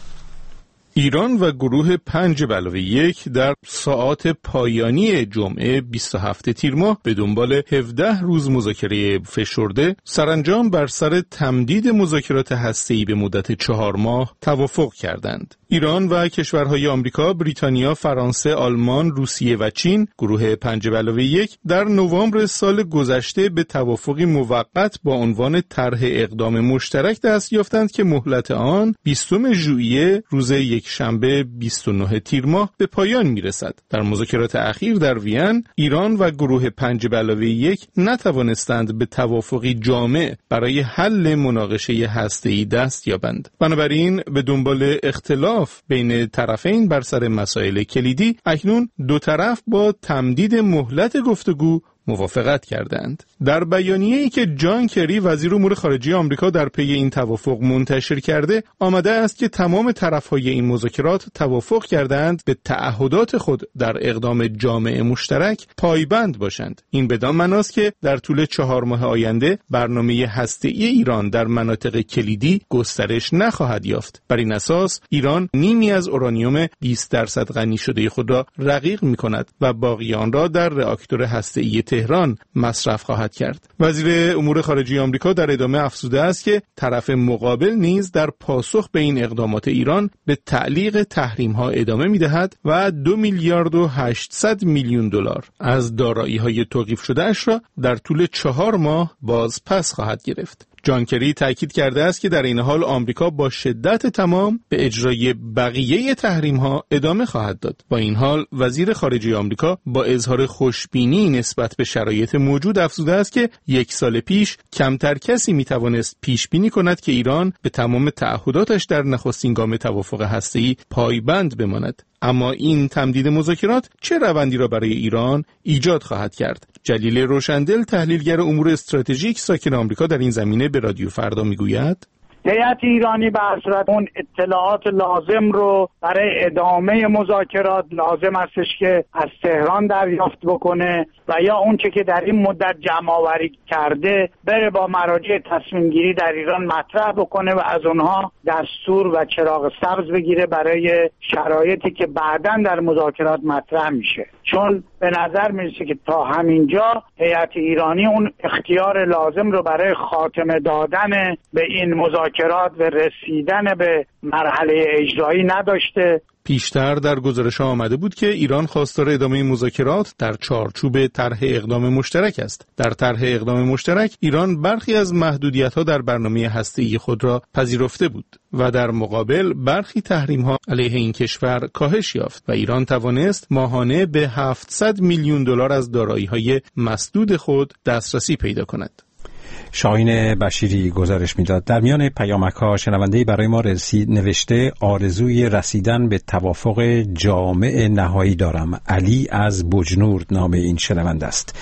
ایران و گروه پنج به علاوه یک در ساعات پایانی جمعه بیست و هفتم تیر ماه به دنبال هفده روز مذاکره فشرده سرانجام بر سر تمدید مذاکرات هسته‌ای به مدت چهار ماه توافق کردند. ایران و کشورهای آمریکا، بریتانیا، فرانسه، آلمان، روسیه و چین، گروه پنج به علاوه یک، در نوامبر سال گذشته به توافقی موقت با عنوان طرح اقدام مشترک دست یافتند که مهلت آن بیستم ژوئیه روز یک شنبه بیست و نهم تیر ماه به پایان میرسد. در مذاکرات اخیر در وین، ایران و گروه پنج به علاوه یک نتوانستند به توافقی جامع برای حل مناقشه هسته‌ای دست یابند. بنابراین به دنبال اختلاف بین طرفین بر سر مسائل کلیدی، اکنون دو طرف با تمدید مهلت گفتگو موافقت کردند. در بیانیه‌ای که جان کری وزیر امور خارجه آمریکا در پی این توافق منتشر کرده، آمده است که تمام طرف‌های این مذاکرات توافق کردند به تعهدات خود در اقدام جامع مشترک پایبند باشند. این بدان معناست که در طول چهار ماه آینده برنامه هسته‌ای ایران در مناطق کلیدی گسترش نخواهد یافت. بر این اساس ایران نیمی از اورانیوم بیست درصد غنی شده خود را رقیق می‌کند و باقی آن را در راکتور هسته‌ای تهران مصرف خواهد کرد. وزیر امور خارجه آمریکا در ادامه افزوده است که طرف مقابل نیز در پاسخ به این اقدامات ایران به تعلیق تحریم‌ها ادامه می‌دهد و دو میلیارد و هشتصد میلیون دلار از دارایی‌های توقیف شده‌اش را در طول چهار ماه باز پس خواهد گرفت. جان کری تاکید کرده است که در این حال آمریکا با شدت تمام به اجرای بقیه تحریم‌ها ادامه خواهد داد. با این حال وزیر خارجه آمریکا با اظهار خوشبینی نسبت به شرایط موجود افزوده است که یک سال پیش کمتر کسی میتوانست پیش بینی کند که ایران به تمام تعهداتش در نخستین گام توافق هسته‌ای پایبند بماند. اما این تمدید مذاکرات چه روندی را برای ایران ایجاد خواهد کرد؟ جلیل روشندل، تحلیلگر امور استراتژیک ساکن آمریکا، در این زمینه به رادیو فردا میگوید: هیئت ایرانی به هر صورت اون اطلاعات لازم رو برای ادامه مذاکرات لازم هستش که از تهران دریافت بکنه و یا اون چه که در این مدت جمع آوری کرده بره با مراجع تصمیم گیری در ایران مطرح بکنه و از اونها دستور و چراغ سبز بگیره برای شرایطی که بعداً در مذاکرات مطرح میشه. چون به نظر میرسه که تا همینجا هیئت ایرانی اون اختیار لازم رو برای خاتمه دادن به این مذاکرات و رسیدن به مرحله اجرایی نداشته. پیشتر در گزارش آمده بود که ایران خواستار ادامه مذاکرات در چارچوب طرح اقدام مشترک است. در طرح اقدام مشترک ایران برخی از محدودیت‌ها در برنامه هسته‌ای خود را پذیرفته بود و در مقابل برخی تحریم‌ها علیه این کشور کاهش یافت و ایران توانست ماهانه به هفتصد میلیون دلار از دارایی‌های مسدود خود دسترسی پیدا کند. شاهین بشیری گزارش میداد. در میان پیامک‌ها شنونده‌ای برای ما رسید نوشته: آرزوی رسیدن به توافق جامع نهایی دارم. علی از بجنورد نام این شنونده است.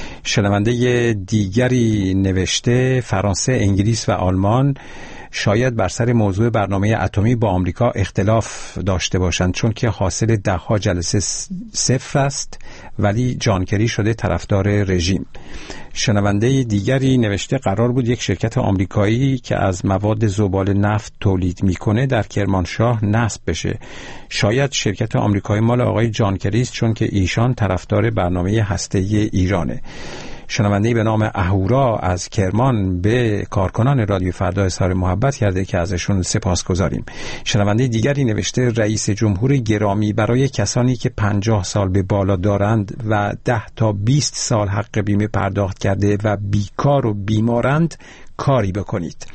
شنونده دیگری نوشته: فرانسه، انگلیس و آلمان شاید بر سر موضوع برنامه اتمی با آمریکا اختلاف داشته باشند، چون که حاصل ده ها جلسه صفر است، ولی جان کری شده طرفدار رژیم. شنونده دیگری نوشته: قرار بود یک شرکت آمریکایی که از مواد ذوبال نفت تولید میکنه در کرمانشاه نصب بشه. شاید شرکت آمریکایی مال آقای جان کری است، چون که ایشان طرفدار برنامه هسته‌ای ایرانه. شنونده‌ای به نام اهورا از کرمان به کارکنان رادیو فردا اظهار محبت کرده که ازشون سپاسگزاریم. شنونده دیگری نوشته: رئیس جمهور گرامی، برای کسانی که پنجاه سال به بالا دارند و ده تا بیست سال حق بیمه پرداخت کرده و بیکار و بیمارند کاری بکنید.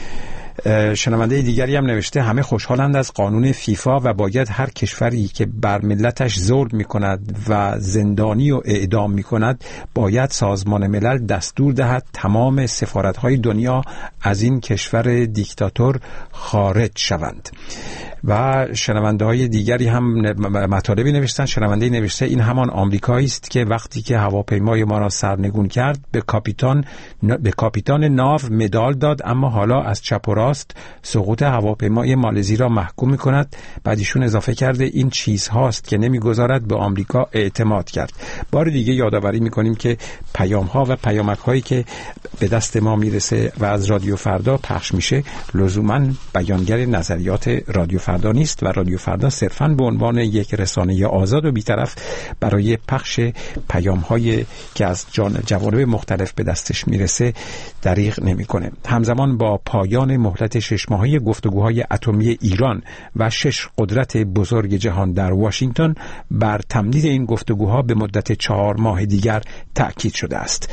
شنونده دیگری هم نوشته: همه خوشحالند از قانون فیفا و باید هر کشوری که بر ملتش ظلم می کند و زندانی و اعدام می کند باید سازمان ملل دستور دهد تمام سفارت‌های دنیا از این کشور دیکتاتور خارج شوند. و شنونده های دیگری هم مطالبی نوشتن. شنونده نوشته: این همان آمریکایی است که وقتی که هواپیمای ما را سرنگون کرد به کاپیتان به کاپیتان ناو مدال داد، اما حالا از چپ و راست خواست سقوط هواپیمای مالزی را محکوم می‌کند. بعد ایشون اضافه کرده این چیزهاست که نمی‌گذارد به آمریکا اعتماد کرد. بار دیگه یادآوری می‌کنیم که پیام‌ها و پیامک‌هایی که به دست ما میرسه و از رادیو فردا پخش میشه لزوماً بیانگر نظریات رادیو فردا نیست و رادیو فردا صرفاً به عنوان یک رسانه آزاد و بی‌طرف برای پخش پیام‌هایی که از جوانب مختلف به دستش میرسه دریغ نمی‌کنه. همزمان با پایان مهلت شش ماهه گفتگوهای اتمی ایران و شش قدرت بزرگ جهان در واشنگتن بر تمدید این گفتگوها به مدت چهار ماه دیگر تأکید شده است.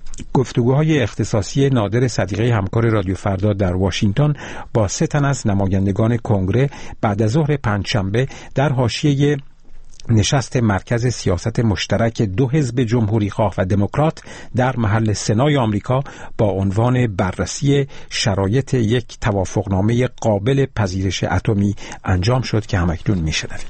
گفتگوهای اختصاصی نادر صدیقی همکار رادیو فردا در واشنگتن با سه تن از نمایندگان کنگره بعد از ظهر پنجشنبه در حاشیه نشست مرکز سیاست مشترک دو حزب جمهوری خواه و دموکرات در محل سنای آمریکا با عنوان بررسی شرایط یک توافقنامه قابل پذیرش اتمی انجام شد که همکنون میشنویم.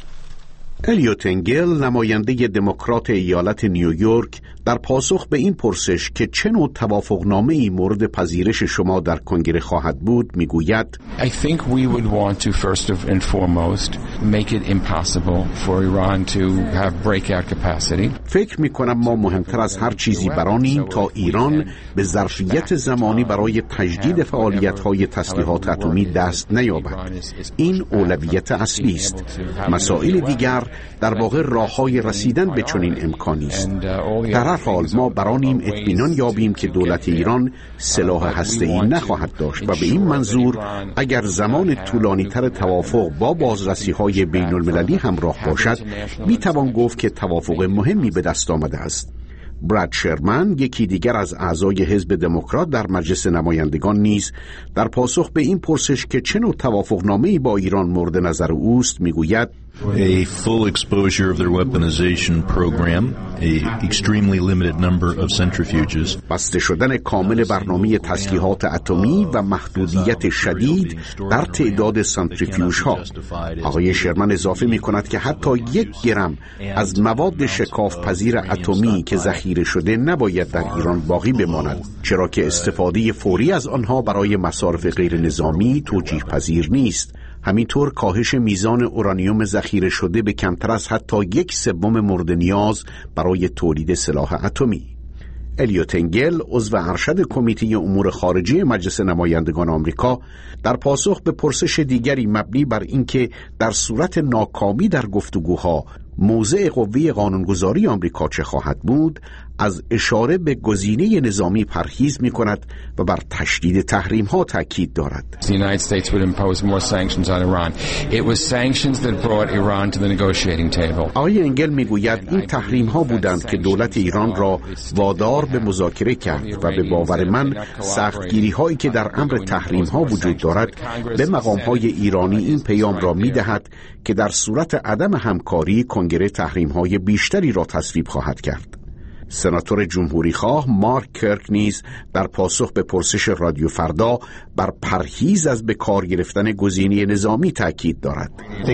الیوت انگل نماینده دموکرات ایالت نیویورک در پاسخ به این پرسش که چه نوع توافقنامه‌ای مورد پذیرش شما در کنگره خواهد بود میگوید I think we would want to first and foremost make it impossible for Iran to have breakout capacity. فکر می‌کنم ما مهمتر از هر چیزی برانیم تا ایران به ظرفیت زمانی برای تجدید فعالیت‌های تسلیحات اتمی دست نیابد. این اولویت اصلی است. مسائل دیگر در واقع راه‌های رسیدن به چنین امکانی است. در هر حال ما برانیم اطمینان یابیم که دولت ایران سلاح هسته‌ای نخواهد داشت و به این منظور اگر زمان طولانی‌تر توافق با بازرسی‌های بین‌المللی همراه باشد می‌توان گفت که توافق مهمی به دست آمده است. براد شرمن، یکی دیگر از اعضای حزب دموکرات در مجلس نمایندگان نیز در پاسخ به این پرسش که چه نوع توافقنامه‌ای با ایران مورد نظر اوست میگوید A full exposure of their weaponization program, a extremely limited number of centrifuges. بسته شدن کامل برنامه تسلیحات اتمی و محدودیت شدید در تعداد سانتریفیوژ ها. آقای شرمن اضافه می کند که حتی یک گرم از مواد شکاف پذیر اتمی که ذخیره شده نباید در ایران باقی بماند، چرا که استفاده فوری از آنها برای مصارف غیر نظامی توجیه پذیر نیست. همینطور کاهش میزان اورانیوم ذخیره شده به کمتر از حتی یک سوم مورد نیاز برای تولید سلاح اتمی. الیوت انگل، عضو ارشد کمیته امور خارجه مجلس نمایندگان آمریکا، در پاسخ به پرسش دیگری مبنی بر اینکه در صورت ناکامی در گفتگوها موضع قوه قانونگذاری آمریکا چه خواهد بود، از اشاره به گزینه نظامی پرهیز می کند و بر تشدید تحریم ها تاکید دارد. The United States would impose more sanctions on Iran. It was sanctions that brought Iran to the negotiating table. آقای انگل می گوید این تحریم ها بودند که دولت ایران را وادار به مذاکره کرد و به باور من سختگیری هایی که در امر تحریم ها وجود دارد به مقام های ایرانی این پیام را می دهد که در صورت عدم همکاری کنگره تحریم های بیشتری را تصویب خواهد کرد. سناتور جمهوری خواه مارک کرک نیز در پاسخ به پرسش رادیو فردا بر پرهیز از به کار گرفتن گزینه نظامی تاکید دارد.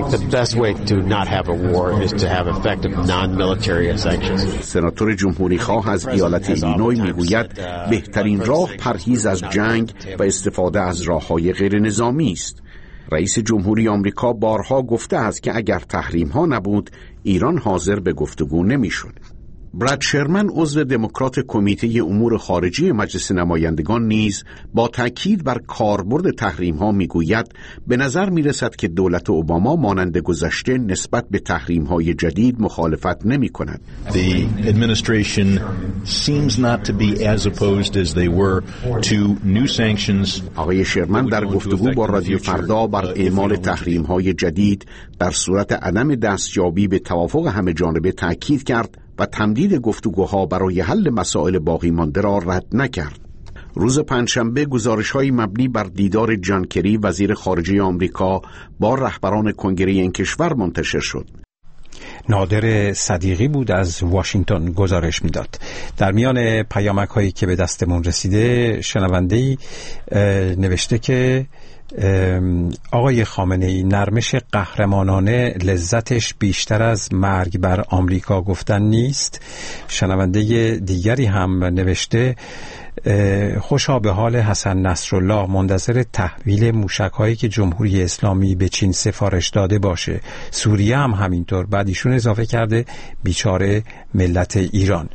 سناتور جمهوری خواه از ایالت ایلینوی میگوید بهترین راه پرهیز از جنگ و استفاده از راه‌های غیر نظامی است. رئیس جمهوری آمریکا بارها گفته است که اگر تحریم ها نبود ایران حاضر به گفتگو نمی‌شد. براد شرمن، عضو دموکرات کمیته امور خارجی مجلس نمایندگان نیز با تاکید بر کاربرد تحریم ها میگوید به نظر میرسد که دولت اوباما مانند گذشته نسبت به تحریم های جدید مخالفت نمی کند. The administration seems not to be as opposed as they were to new sanctions. آقای شرمن در گفتگو با رادیو فردا بر اعمال تحریم های جدید در صورت عدم دستیابی به توافق همه جانبه تاکید کرد و تمدید گفتگوها برای حل مسائل باقی مانده را رد نکرد. روز پنجشنبه گزارش‌های مبنی بر دیدار جان کری وزیر خارجه آمریکا با رهبران کنگره این کشور منتشر شد. نادر صدیقی بود از واشنگتن گزارش میداد. در میان پیامک هایی که به دستمون رسیده شنونده‌ای نوشته که آقای خامنه‌ای نرمش قهرمانانه لذتش بیشتر از مرگ بر آمریکا گفتن نیست. شنونده دیگری هم نوشته خوشا به حال حسن نصرالله منتظر تحویل موشک‌هایی که جمهوری اسلامی به چین سفارش داده باشه. سوریه هم همینطور. بعد ایشون اضافه کرده بیچاره ملت ایران.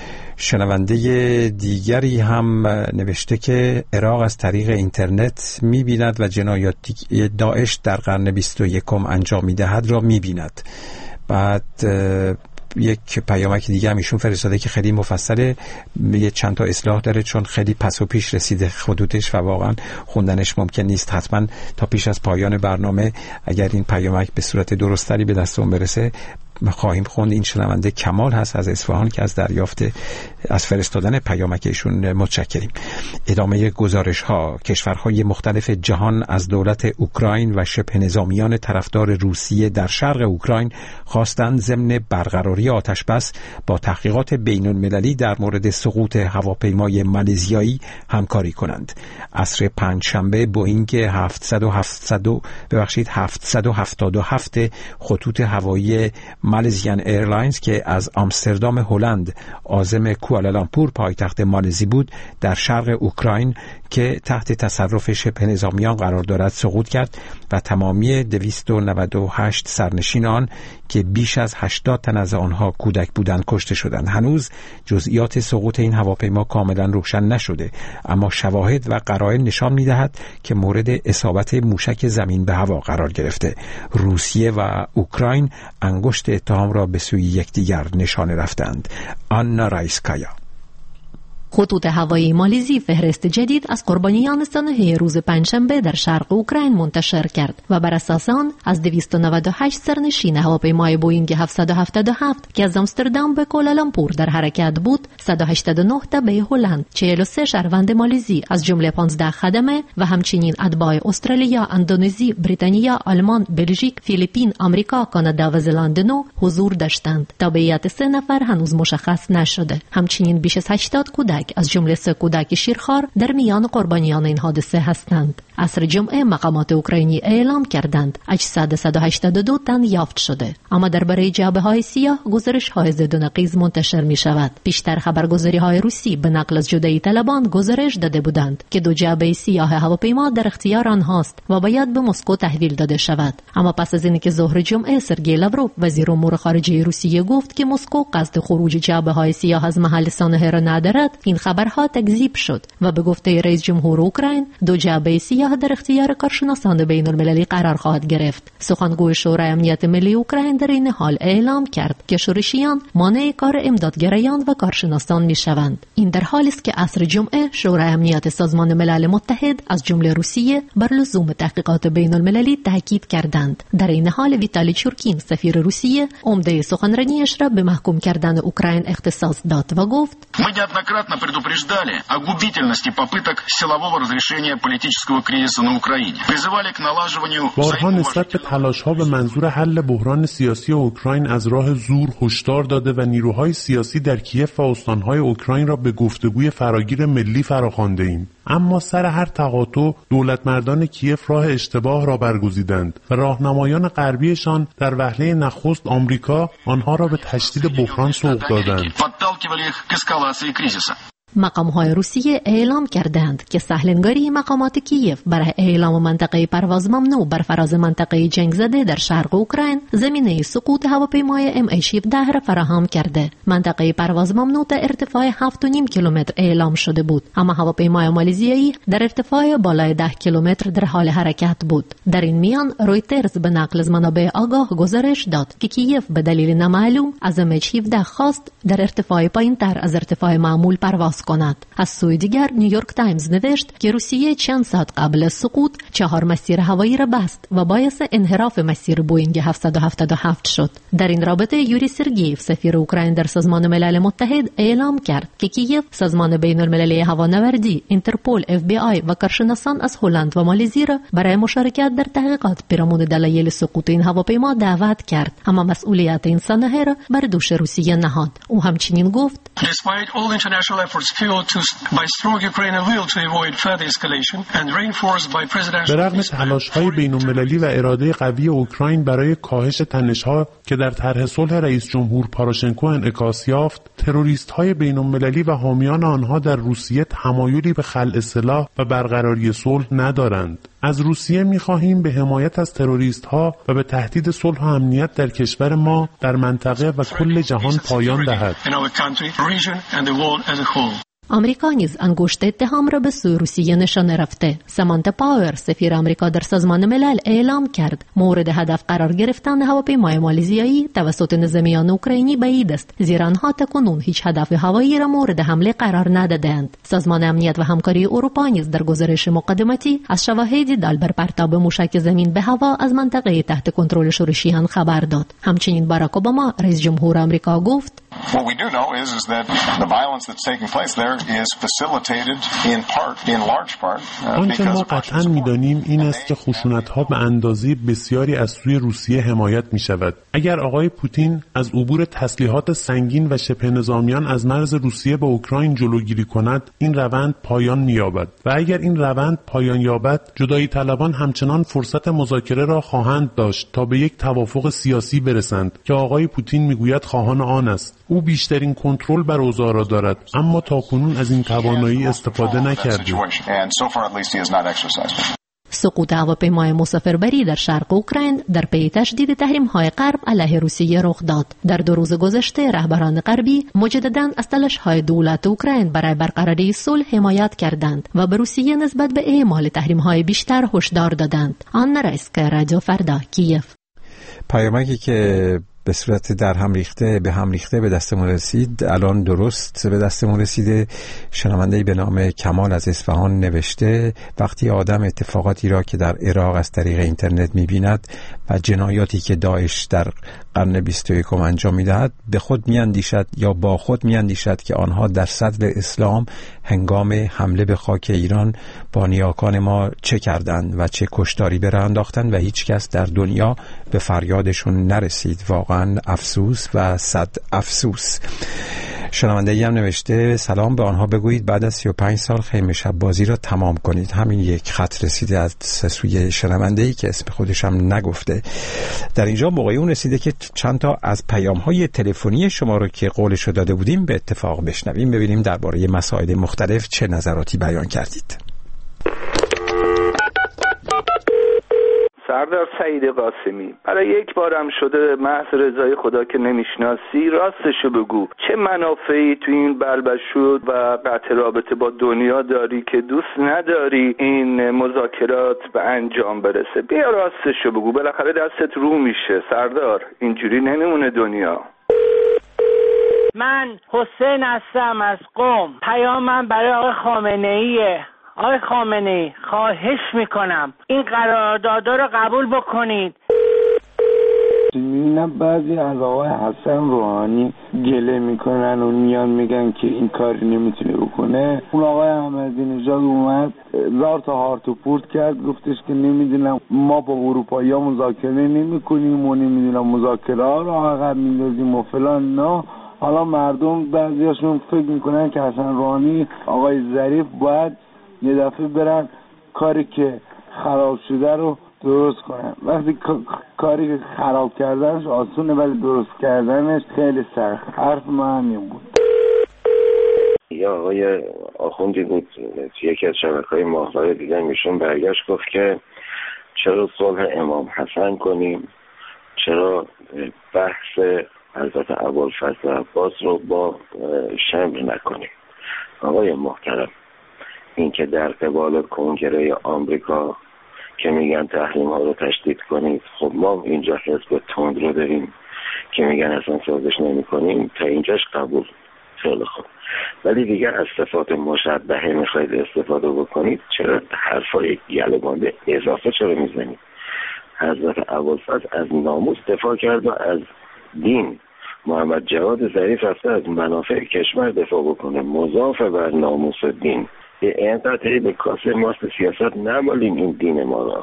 شنونده دیگری هم نوشته که عراق از طریق اینترنت می‌بیند و جنایات داعش در قرن بیست و یکم انجام می‌دهد را می‌بیند. بعد یک پیامک دیگه هم ایشون فرستاده که خیلی مفصله، یه چند تا اصلاح داره چون خیلی پس و پیش رسیده خطوطش و واقعا خوندنش ممکن نیست. حتما تا پیش از پایان برنامه اگر این پیامک به صورت درستری به دستمون برسه خواهیم خوند. این شنونده کمال هست از اصفهان که از دریافت از فرستادن پیامک ایشون متشکریم. ادامه گزارش ها. کشورهای مختلف جهان از دولت اوکراین و شبه نظامیان طرفدار روسیه در شرق اوکراین خواستند ضمن برقراری آتش بس با تحقیقات بین المللی در مورد سقوط هواپیمای مالزیایی همکاری کنند. عصر پنجشنبه بوئینگ هفتصد و هفتاد ببخشید هفتصد و هفتاد و هفت خطوط هوایی مالزیان ایرلاینز که از آمستردام هلند عازم کوالالامپور پایتخت مالزی بود در شرق اوکراین که تحت تصرف شبه نظامیان قرار دارد سقوط کرد و تمامی دویست و نود و هشت سرنشین آن که بیش از هشتاد تن از آنها کودک بودند کشته شدند. هنوز جزئیات سقوط این هواپیما کاملا روشن نشده، اما شواهد و قرائن نشان می‌دهد که مورد اصابت موشک زمین به هوا قرار گرفته. روسیه و اوکراین انگشت اتهام را به سوی یکدیگر نشانه رفتند. آنا رایسکایا. خطوط هوایی مالزی فهرست جدید از قربانیان سانحه روز پنجشنبه در شرق اوکراین منتشر کرد و بر اساس آن از دویست و نود و هشت سرنشین هواپیمای بوئینگ هفتصد و هفتاد و هفت که از آمستردام به کوالالامپور در حرکت بود، صد و هشتاد و نه تا به هلند، چهل و سه شهروند مالزی از جمله پانزده خدمه و همچنین اتباع استرالیا، اندونزی، بریتانیا، آلمان، بلژیک، فیلیپین، آمریکا، کانادا و زلاند نو حضور داشتند. تابعیت سه نفر هنوز مشخص نشده. همچنین بیش از هشتاد کودک از جمله سه کودک شیرخوار در میان قربانیان این حادثه هستند. عصر جمعه مقامات اوکراینی اعلام کردند اجساد صد و هشتاد و دو تن یافت شده، اما درباره جعبه‌های سیاه گزارش‌های ضد و نقیض منتشر می‌شود. بیشتر خبرگزاری‌های روسی به نقل از جدایی طلبان گزارش داده بودند که دو جعبه سیاه هواپیما در اختیار آنهاست و باید به مسکو تحویل داده شود. اما پس از اینکه ظهر جمعه سرگئی لاوروف وزیر امور خارجه روسیه گفت که مسکو قصد خروج جعبه‌های سیاه از محل سانحه را ندارد، این خبرها تکذیب شد و به گفته رئیس جمهور اوکراین دو جعبه سیاه در اختیار کارشناسان بین المللی قرار خواهد گرفت. سخنگوی شورای امنیت ملی اوکراین در این حال اعلام کرد که شورشیان مانع کار امدادگرایان و کارشناسان میشوند. این در حالی است که عصر جمعه شورای امنیت سازمان ملل متحد از جمله روسیه بر لزوم تحقیقات بین المللی تاکید کردند. در این حال ویتالی چورکین سفیر روسیه عمده سخنرانیش را به محکوم کردن اوکراین اختصاص داد و گفت: предупреждали о губительности попыток силового разрешения политического кризиса на Украине. Призывали к налаживанию بارها نسبت به تلاش‌ها به منظور حل بحران سیاسی اوکراین از راه زور هشدار داده و نیروهای سیاسی در کیف و استان‌های اوکراین را به گفتگوی فراگیر ملی فراخوانده‌ایم. اما سر هر تقاطع دولت مردان کیف راه اشتباه را برگزیدند و راهنمایان غربیشان در وهله نخست آمریکا آنها را به تشدید بحران سوق دادند. مقام‌های روسیه اعلام کردند که سهلنگاری مقامات کیف برای اعلام منطقه پرواز ممنوع بر فراز منطقه جنگ زده در شرق اوکراین زمینه سقوط هواپیمای ام هفده را فراهم کرده. منطقه پرواز ممنوع در ارتفاع هفت و نیم کیلومتر اعلام شده بود، اما هواپیمای مالزیایی در ارتفاع بالای ده کیلومتر در حال حرکت بود. در این میان رویترز به نقل از منابع آگاه گزارش داد که کیف به دلیل نامعلوم از ام هفده خواست در ارتفاع پایین‌تر از ارتفاع معمول پرواز کند. از سوی دیگر نیویورک تایمز نوشت که روسیه چند ساعت قبل از سقوط چهار مسیر هوایی را بست و باعث انحراف مسیر بوئینگ هفتصد و هفتاد و هفت شد. در این رابطه یوری سرگیف سفیر اوکراین در سازمان ملل متحد اعلام کرد که کیف سازمان بین المللی هوانوردی، اینترپول، اف بی آی و کارشناسان از هلند و مالزی را برای مشارکت در تحقیقات پیرامون دلایل سقوط این هواپیما دعوت کرد، اما مسئولیت این سانحه را بر دوش روسیه نهاد. او همچنین گفت: was fueled to, by strong Ukrainian will to avoid further escalation and reinforced by President. به رغم تلاش‌های بین‌المللی و اراده قوی اوکراین برای کاهش تنش‌ها که در طرح صلح رئیس جمهور پاروشنکو انعکاس یافت، تروریست‌های بین‌المللی و حامیان آنها در روسیه تمایلی به خلع سلاح و برقراری صلح ندارند. از روسیه می‌خواهیم به حمایت از تروریست‌ها و به تهدید صلح و امنیت در کشور ما، در منطقه و کل جهان پایان دهد. آمریکا نیز انگشت اتهام را به سوی روسیه نشانه رفته. سامانتا پاور سفیر آمریکا در سازمان ملل اعلام کرد مورد هدف قرار گرفتن هواپیمای مالزیایی توسط نظامیان اوکراینی بعید است، زیرا آنها تاکنون هیچ هدف هوایی را مورد حمله قرار ندادند. سازمان امنیت و همکاری اروپا نیز در گزارش مقدماتی از شواهدی دال بر پرتاب موشک زمین به هوا از منطقه تحت کنترل شورشیان خبر داد. همچنین باراک اوباما رئیس جمهور آمریکا گفت What we do know is, is that the violence that's taking place there is facilitated in part, in large part, uh, آنچه ما قطعاً می‌دانیم این است که خشونت‌ها به اندازه بسیاری از سوی روسیه حمایت می‌شود. اگر آقای پوتین از عبور تسلیحات سنگین و شبه نظامیان از مرز روسیه به اوکراین جلوگیری کند، این روند پایان می‌یابد و اگر این روند پایان یابد، جدایی طلبان همچنان فرصت مذاکره را خواهند داشت تا به یک توافق سیاسی برسند که آقای پوتین می‌گوید خواهان آن است. او بیشترین کنترل بر اوضاع را دارد، اما تاکنون از این توانایی استفاده نکرده. سقوط هواپیمای مسافربری در شرق اوکراین در پی تشدید تحریم‌های غرب علیه روسیه رخ داد. در دو روز گذشته رهبران غربی مجدداً از تلاش‌های دولت اوکراین برای برقراری صلح حمایت کردند و به روسیه نسبت به اعمال تحریم‌های بیشتر هشدار دادند. آن رئیس رادیو فردا کیف. پیامکی که به صورت در هم ریخته به هم ریخته به دستمون رسید، الان درست به دستمون رسیده. شنونده‌ای به نام کمال از اصفهان نوشته وقتی آدم اتفاقاتی را که در عراق از طریق اینترنت می‌بیند و جنایاتی که داعش در قرن بیست و یکم انجام می‌دهد، به خود می‌اندیشد یا با خود می‌اندیشد که آنها در صدر اسلام هنگام حمله به خاک ایران با نیاکان ما چه کردند و چه کشتاری به راه انداختند و هیچ کس در دنیا به فریادشون نرسید. واقعا افسوس و صد افسوس. شنونده‌ای هم نوشته سلام، به آنها بگویید بعد از سی و پنج سال خیمه شب بازی را تمام کنید. همین یک خط رسیده از سوی شنونده‌ای که اسم خودش هم نگفته. در اینجا موقعی اون رسیده که چند تا از پیام‌های تلفنی شما رو که قولش رو داده بودیم به اتفاق بشنویم، ببینیم درباره مسائل مختلف چه نظراتی بیان کردید. سردار سعید قاسمی، برای یک بارم شده محض رضای خدا که نمیشناسی راستشو بگو، چه منافعی تو این بلبشو و قطع رابطه با دنیا داری که دوست نداری این مذاکرات به انجام برسه؟ بیا راستشو بگو، بالاخره دستت رو میشه سردار، اینجوری نمیمونه دنیا. من حسین هستم از قم، پیامم برای آقای خامنه‌ایه. آقای خامنه‌ای خواهش میکنم این قراردادها رو قبول بکنید. میبینم بعضی از آقای حسن روحانی گله میکنن و میان میگن که این کاری نمیتونه بکنه. اون آقای احمدی نژاد اومد زار تا هارت و پورت کرد، گفتش که نمیدونم ما با اروپایی ها مذاکره نمیکنیم و نمیدونم مذاکره ها رو عقب میندازیم و فلان. نه، حالا مردم بعضیاشون فکر میکنن که حسن روحانی آقای ظریف باید یه دفعه برن کاری که خراب شده رو درست کنن. وقتی کاری که خراب کردنش آسونه ولی درست کردنش خیلی سخت. حرف من همین بود. یا آقای آخوندی بود توی یکی از شبکه‌های ماهواره دیدن، میشون برگشت گفت که چرا صلح امام حسن کنیم، چرا بحث حضرت ابوالفضل عباس رو با شمر نکنیم. آقای محترم، این که در قبال کنگره آمریکا که میگن تحریم ها رو تشدید کنید، خب ما اینجا حزب تند رو داریم که میگن اصلا سازش نمی کنیم، تا اینجاش قبول، خیلی خوب. ولی دیگر از صفات مشبهه میخواید استفاده بکنید، چرا حرفای گلوگانده اضافه چرا میزنید؟ حضرت ابوالفضل از ناموس دفاع کرد و از دین. محمد جواد ظریف رفته از منافع کشور دفاع بکنه، مضاف بر ناموس دین. اینقدر به کاسه ماست سیاست نمالیم این دین ما را.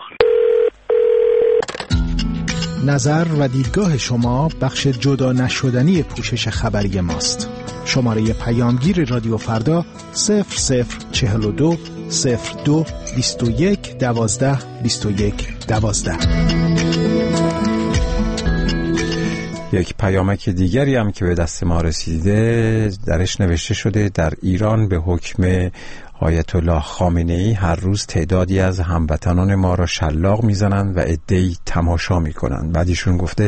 نظر و دیدگاه شما بخش جدا نشدنی پوشش خبری ماست. شماره پیامگیر رادیو فردا صفر صفر چهل و دو صفر دو بیست و یک دوازده بیست و یک دوازده. یک پیامک دیگری هم که به دست ما رسیده درش نوشته شده در ایران به حکم آیت الله خامنه‌ای هر روز تعدادی از هموطنان ما را شلاق میزنند و عده‌ای تماشا میکنند. بعد ایشون گفته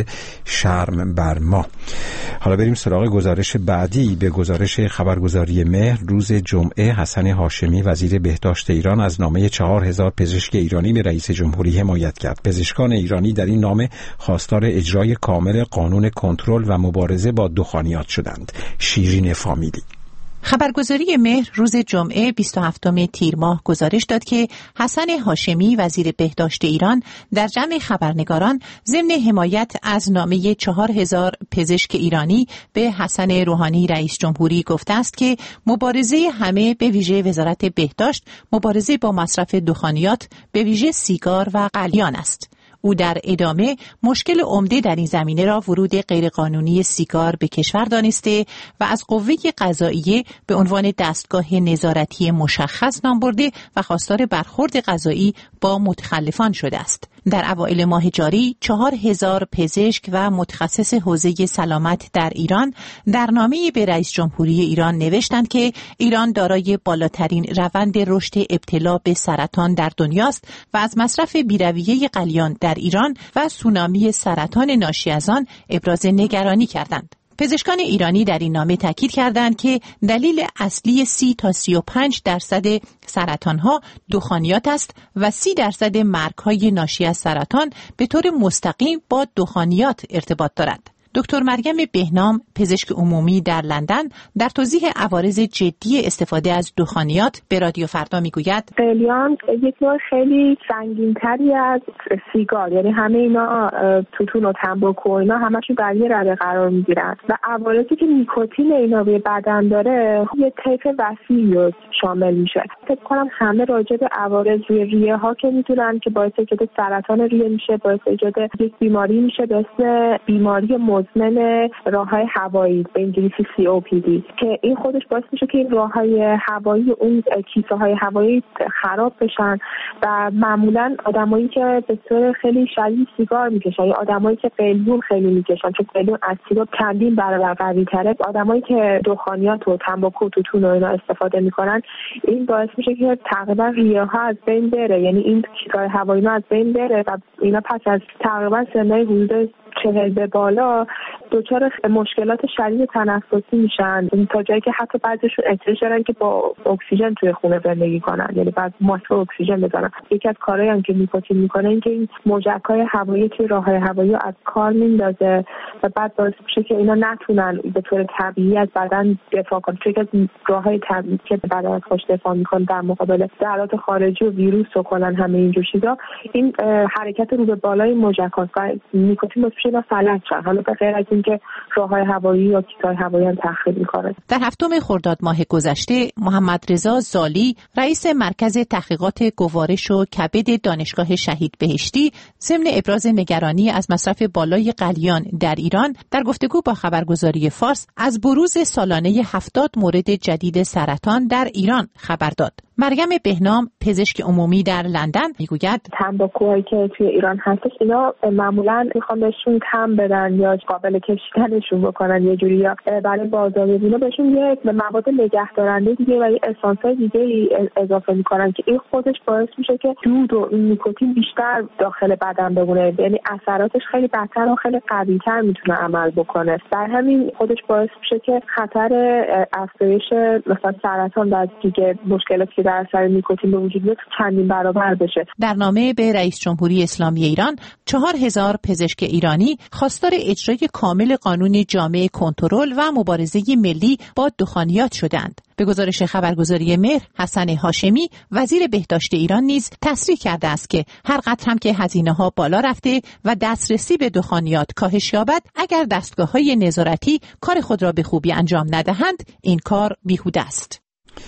شرم بر ما. حالا بریم سراغ گزارش بعدی. به گزارش خبرگزاری مهر روز جمعه حسن هاشمی وزیر بهداشت ایران از نامه چهار هزار پزشک ایرانی به رئیس جمهوری حمایت کرد. پزشکان ایرانی در این نامه خواستار اجرای کامل قانون کنترل و مبارزه با دخانیات شدند. شیرین فامیلی. خبرگزاری مهر روز جمعه بیست و هفتم تیر ماه گزارش داد که حسن هاشمی وزیر بهداشت ایران در جمع خبرنگاران ضمن حمایت از نامه چهار هزار پزشک ایرانی به حسن روحانی رئیس جمهوری گفته است که مبارزه همه به ویژه وزارت بهداشت مبارزه با مصرف دخانیات به ویژه سیگار و قلیان است. او در ادامه مشکل عمده در این زمینه را ورود غیرقانونی سیگار به کشور دانسته و از قوه قضاییه به عنوان دستگاه نظارتی مشخص نام برده و خواستار برخورد قضایی با متخلفان شده است. در اوایل ماه جاری چهار هزار پزشک و متخصص حوزه سلامت در ایران در نامه‌ای به رئیس جمهوری ایران نوشتند که ایران دارای بالاترین روند رشد ابتلا به سرطان در دنیاست و از مصرف بی‌رویه قلیان در ایران و سونامی سرطان ناشی از آن ابراز نگرانی کردند. پزشکان ایرانی در این نامه تاکید کردند که دلیل اصلی سی تا سی و پنج درصد سرطان‌ها دخانیات است و سی درصد مرگ‌های ناشی از سرطان به طور مستقیم با دخانیات ارتباط دارد. دکتر مریم بهنام پزشک عمومی در لندن در توضیح عوارض جدی استفاده از دخانیات به رادیو فردا میگوید قلیان یک نوع خیلی سنگین‌تری از سیگار، یعنی همه اینا توتون و تنباکو و اینا همشون در یه رده قرار میگیرن و عوارضی که نیکوتین اینا به بدن داره یه طیف وسیعی رو شامل میشه. فکر کنم همه راجع به عوارض روی ریه ها که میدونن که باعث ایجاد سرطان ریه میشه، باعث ایجاد یک بیماری میشه به اسم بیماری مزمن راههای هوایی به انگلیسی سی او پی دی که این خودش باعث میشه که این راههای هوایی اون کیسه های هوایی خراب بشن و معمولا آدمایی که به طور خیلی شدید سیگار میکشن یا آدمایی که قلیون خیلی میکشن چون قلیون از سیگار چندین برابر قوی تره، آدمایی که دخانیات و تنباکو و توتون و اینا استفاده میکنن این باعث میشه که تقریبا ریه ها از بین بره، یعنی این کیسه های هوایی ها از بین بره و اینا پس از تقریبا سنای حدود چهل به بالا دچار مشکلات شدید تنفسی میشن تا جایی که حتی بعضیشون احتیاج دارن که با اکسیژن توی خونه زندگی کنن، یعنی بعد ماسک اکسیژن بزنن. یکی از کارهایی هم که نیکوتین میکنه این که این موجک‌های هوایی توی راههای هوایی از کار میندازه و بعد باعث میشه که اینا نتونن به طور طبیعی از بدن دفاع کنن، چون از راههای طبیعی که بدن از خودش دفاع میکنه در مقابل ضربات خارجی و ویروس و کلا همه اینجور چیزا، این حرکت رو به بالای موجک‌ها و نیکوتین باعث میشه فلج شن. حالا به غیر از اینکه راههای هوایی یا کیسه‌های هوایی هم تخریب می‌کنه. در هفتم خرداد ماه گذشته محمد رضا زالی رئیس مرکز تحقیقات گوارش و کبد دانشگاه شهید بهشتی ضمن ابراز نگرانی از مصرف بالای قلیان در ایران در گفتگو با خبرگزاری فارس از بروز سالانه هفتاد مورد جدید سرطان در ایران خبر داد. مریم بهنام پزشک عمومی در لندن میگوید تنباکوهایی که توی ایران هستش اینا معمولا میخوان بهشون تم بدن یا قابل کشیدنشون بکنن یه جوری یا برای بازاریابی اینا بهشون یه مواد نگهدارنده دیگه و یه اسانس‌های دیگه اضافه میکنن که این خودش باعث میشه که دود و نیکوتین بیشتر داخل بدن بمونه، یعنی اثراتش خیلی بدتر و خیلی قوی‌تر میتونه عمل بکنه. در همین خودش باعث میشه که خطر افزایش مثلا سرطان و دیگه مشکلاتی در اثر نیکوتین به وجود بیاد چندین برابر بشه. در نامه به رئیس جمهوری اسلامی ایران چهار هزار پزشک ایرانی خواستار اجرای کامل قانون جامع کنترل و مبارزه ملی با دخانیات شدند. به گزارش خبرگزاری مهر حسن هاشمی وزیر بهداشت ایران نیز تصریح کرده است که هر قدر هم که هزینه‌ها بالا رفته و دسترسی به دخانیات کاهش یابد، اگر دستگاه‌های نظارتی کار خود را به خوبی انجام ندهند این کار بیهوده است.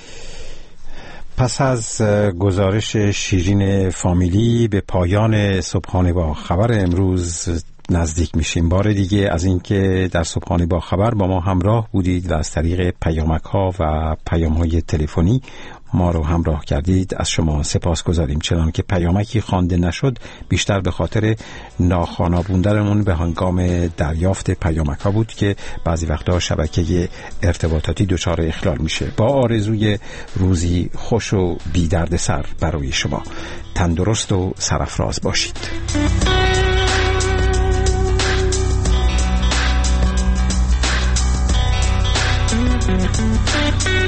پس از گزارش شیرین فامیلی به پایان صبحانه با خبر امروز نزدیک میشیم. بار دیگه از اینکه در صبحانه با خبر با ما همراه بودید و از طریق پیامک ها و پیام های تلفنی ما رو همراه کردید، از شما سپاس گذاریم. چنان که پیامکی خوانده نشد بیشتر به خاطر ناخوانا بوندنمون به هنگام دریافت پیامک ها بود که بعضی وقتا شبکه ارتباطاتی دچار اخلال میشه. با آرزوی روزی خوش و بی درد سر برای شما. تندرست و سرافراز باشید. Thank you.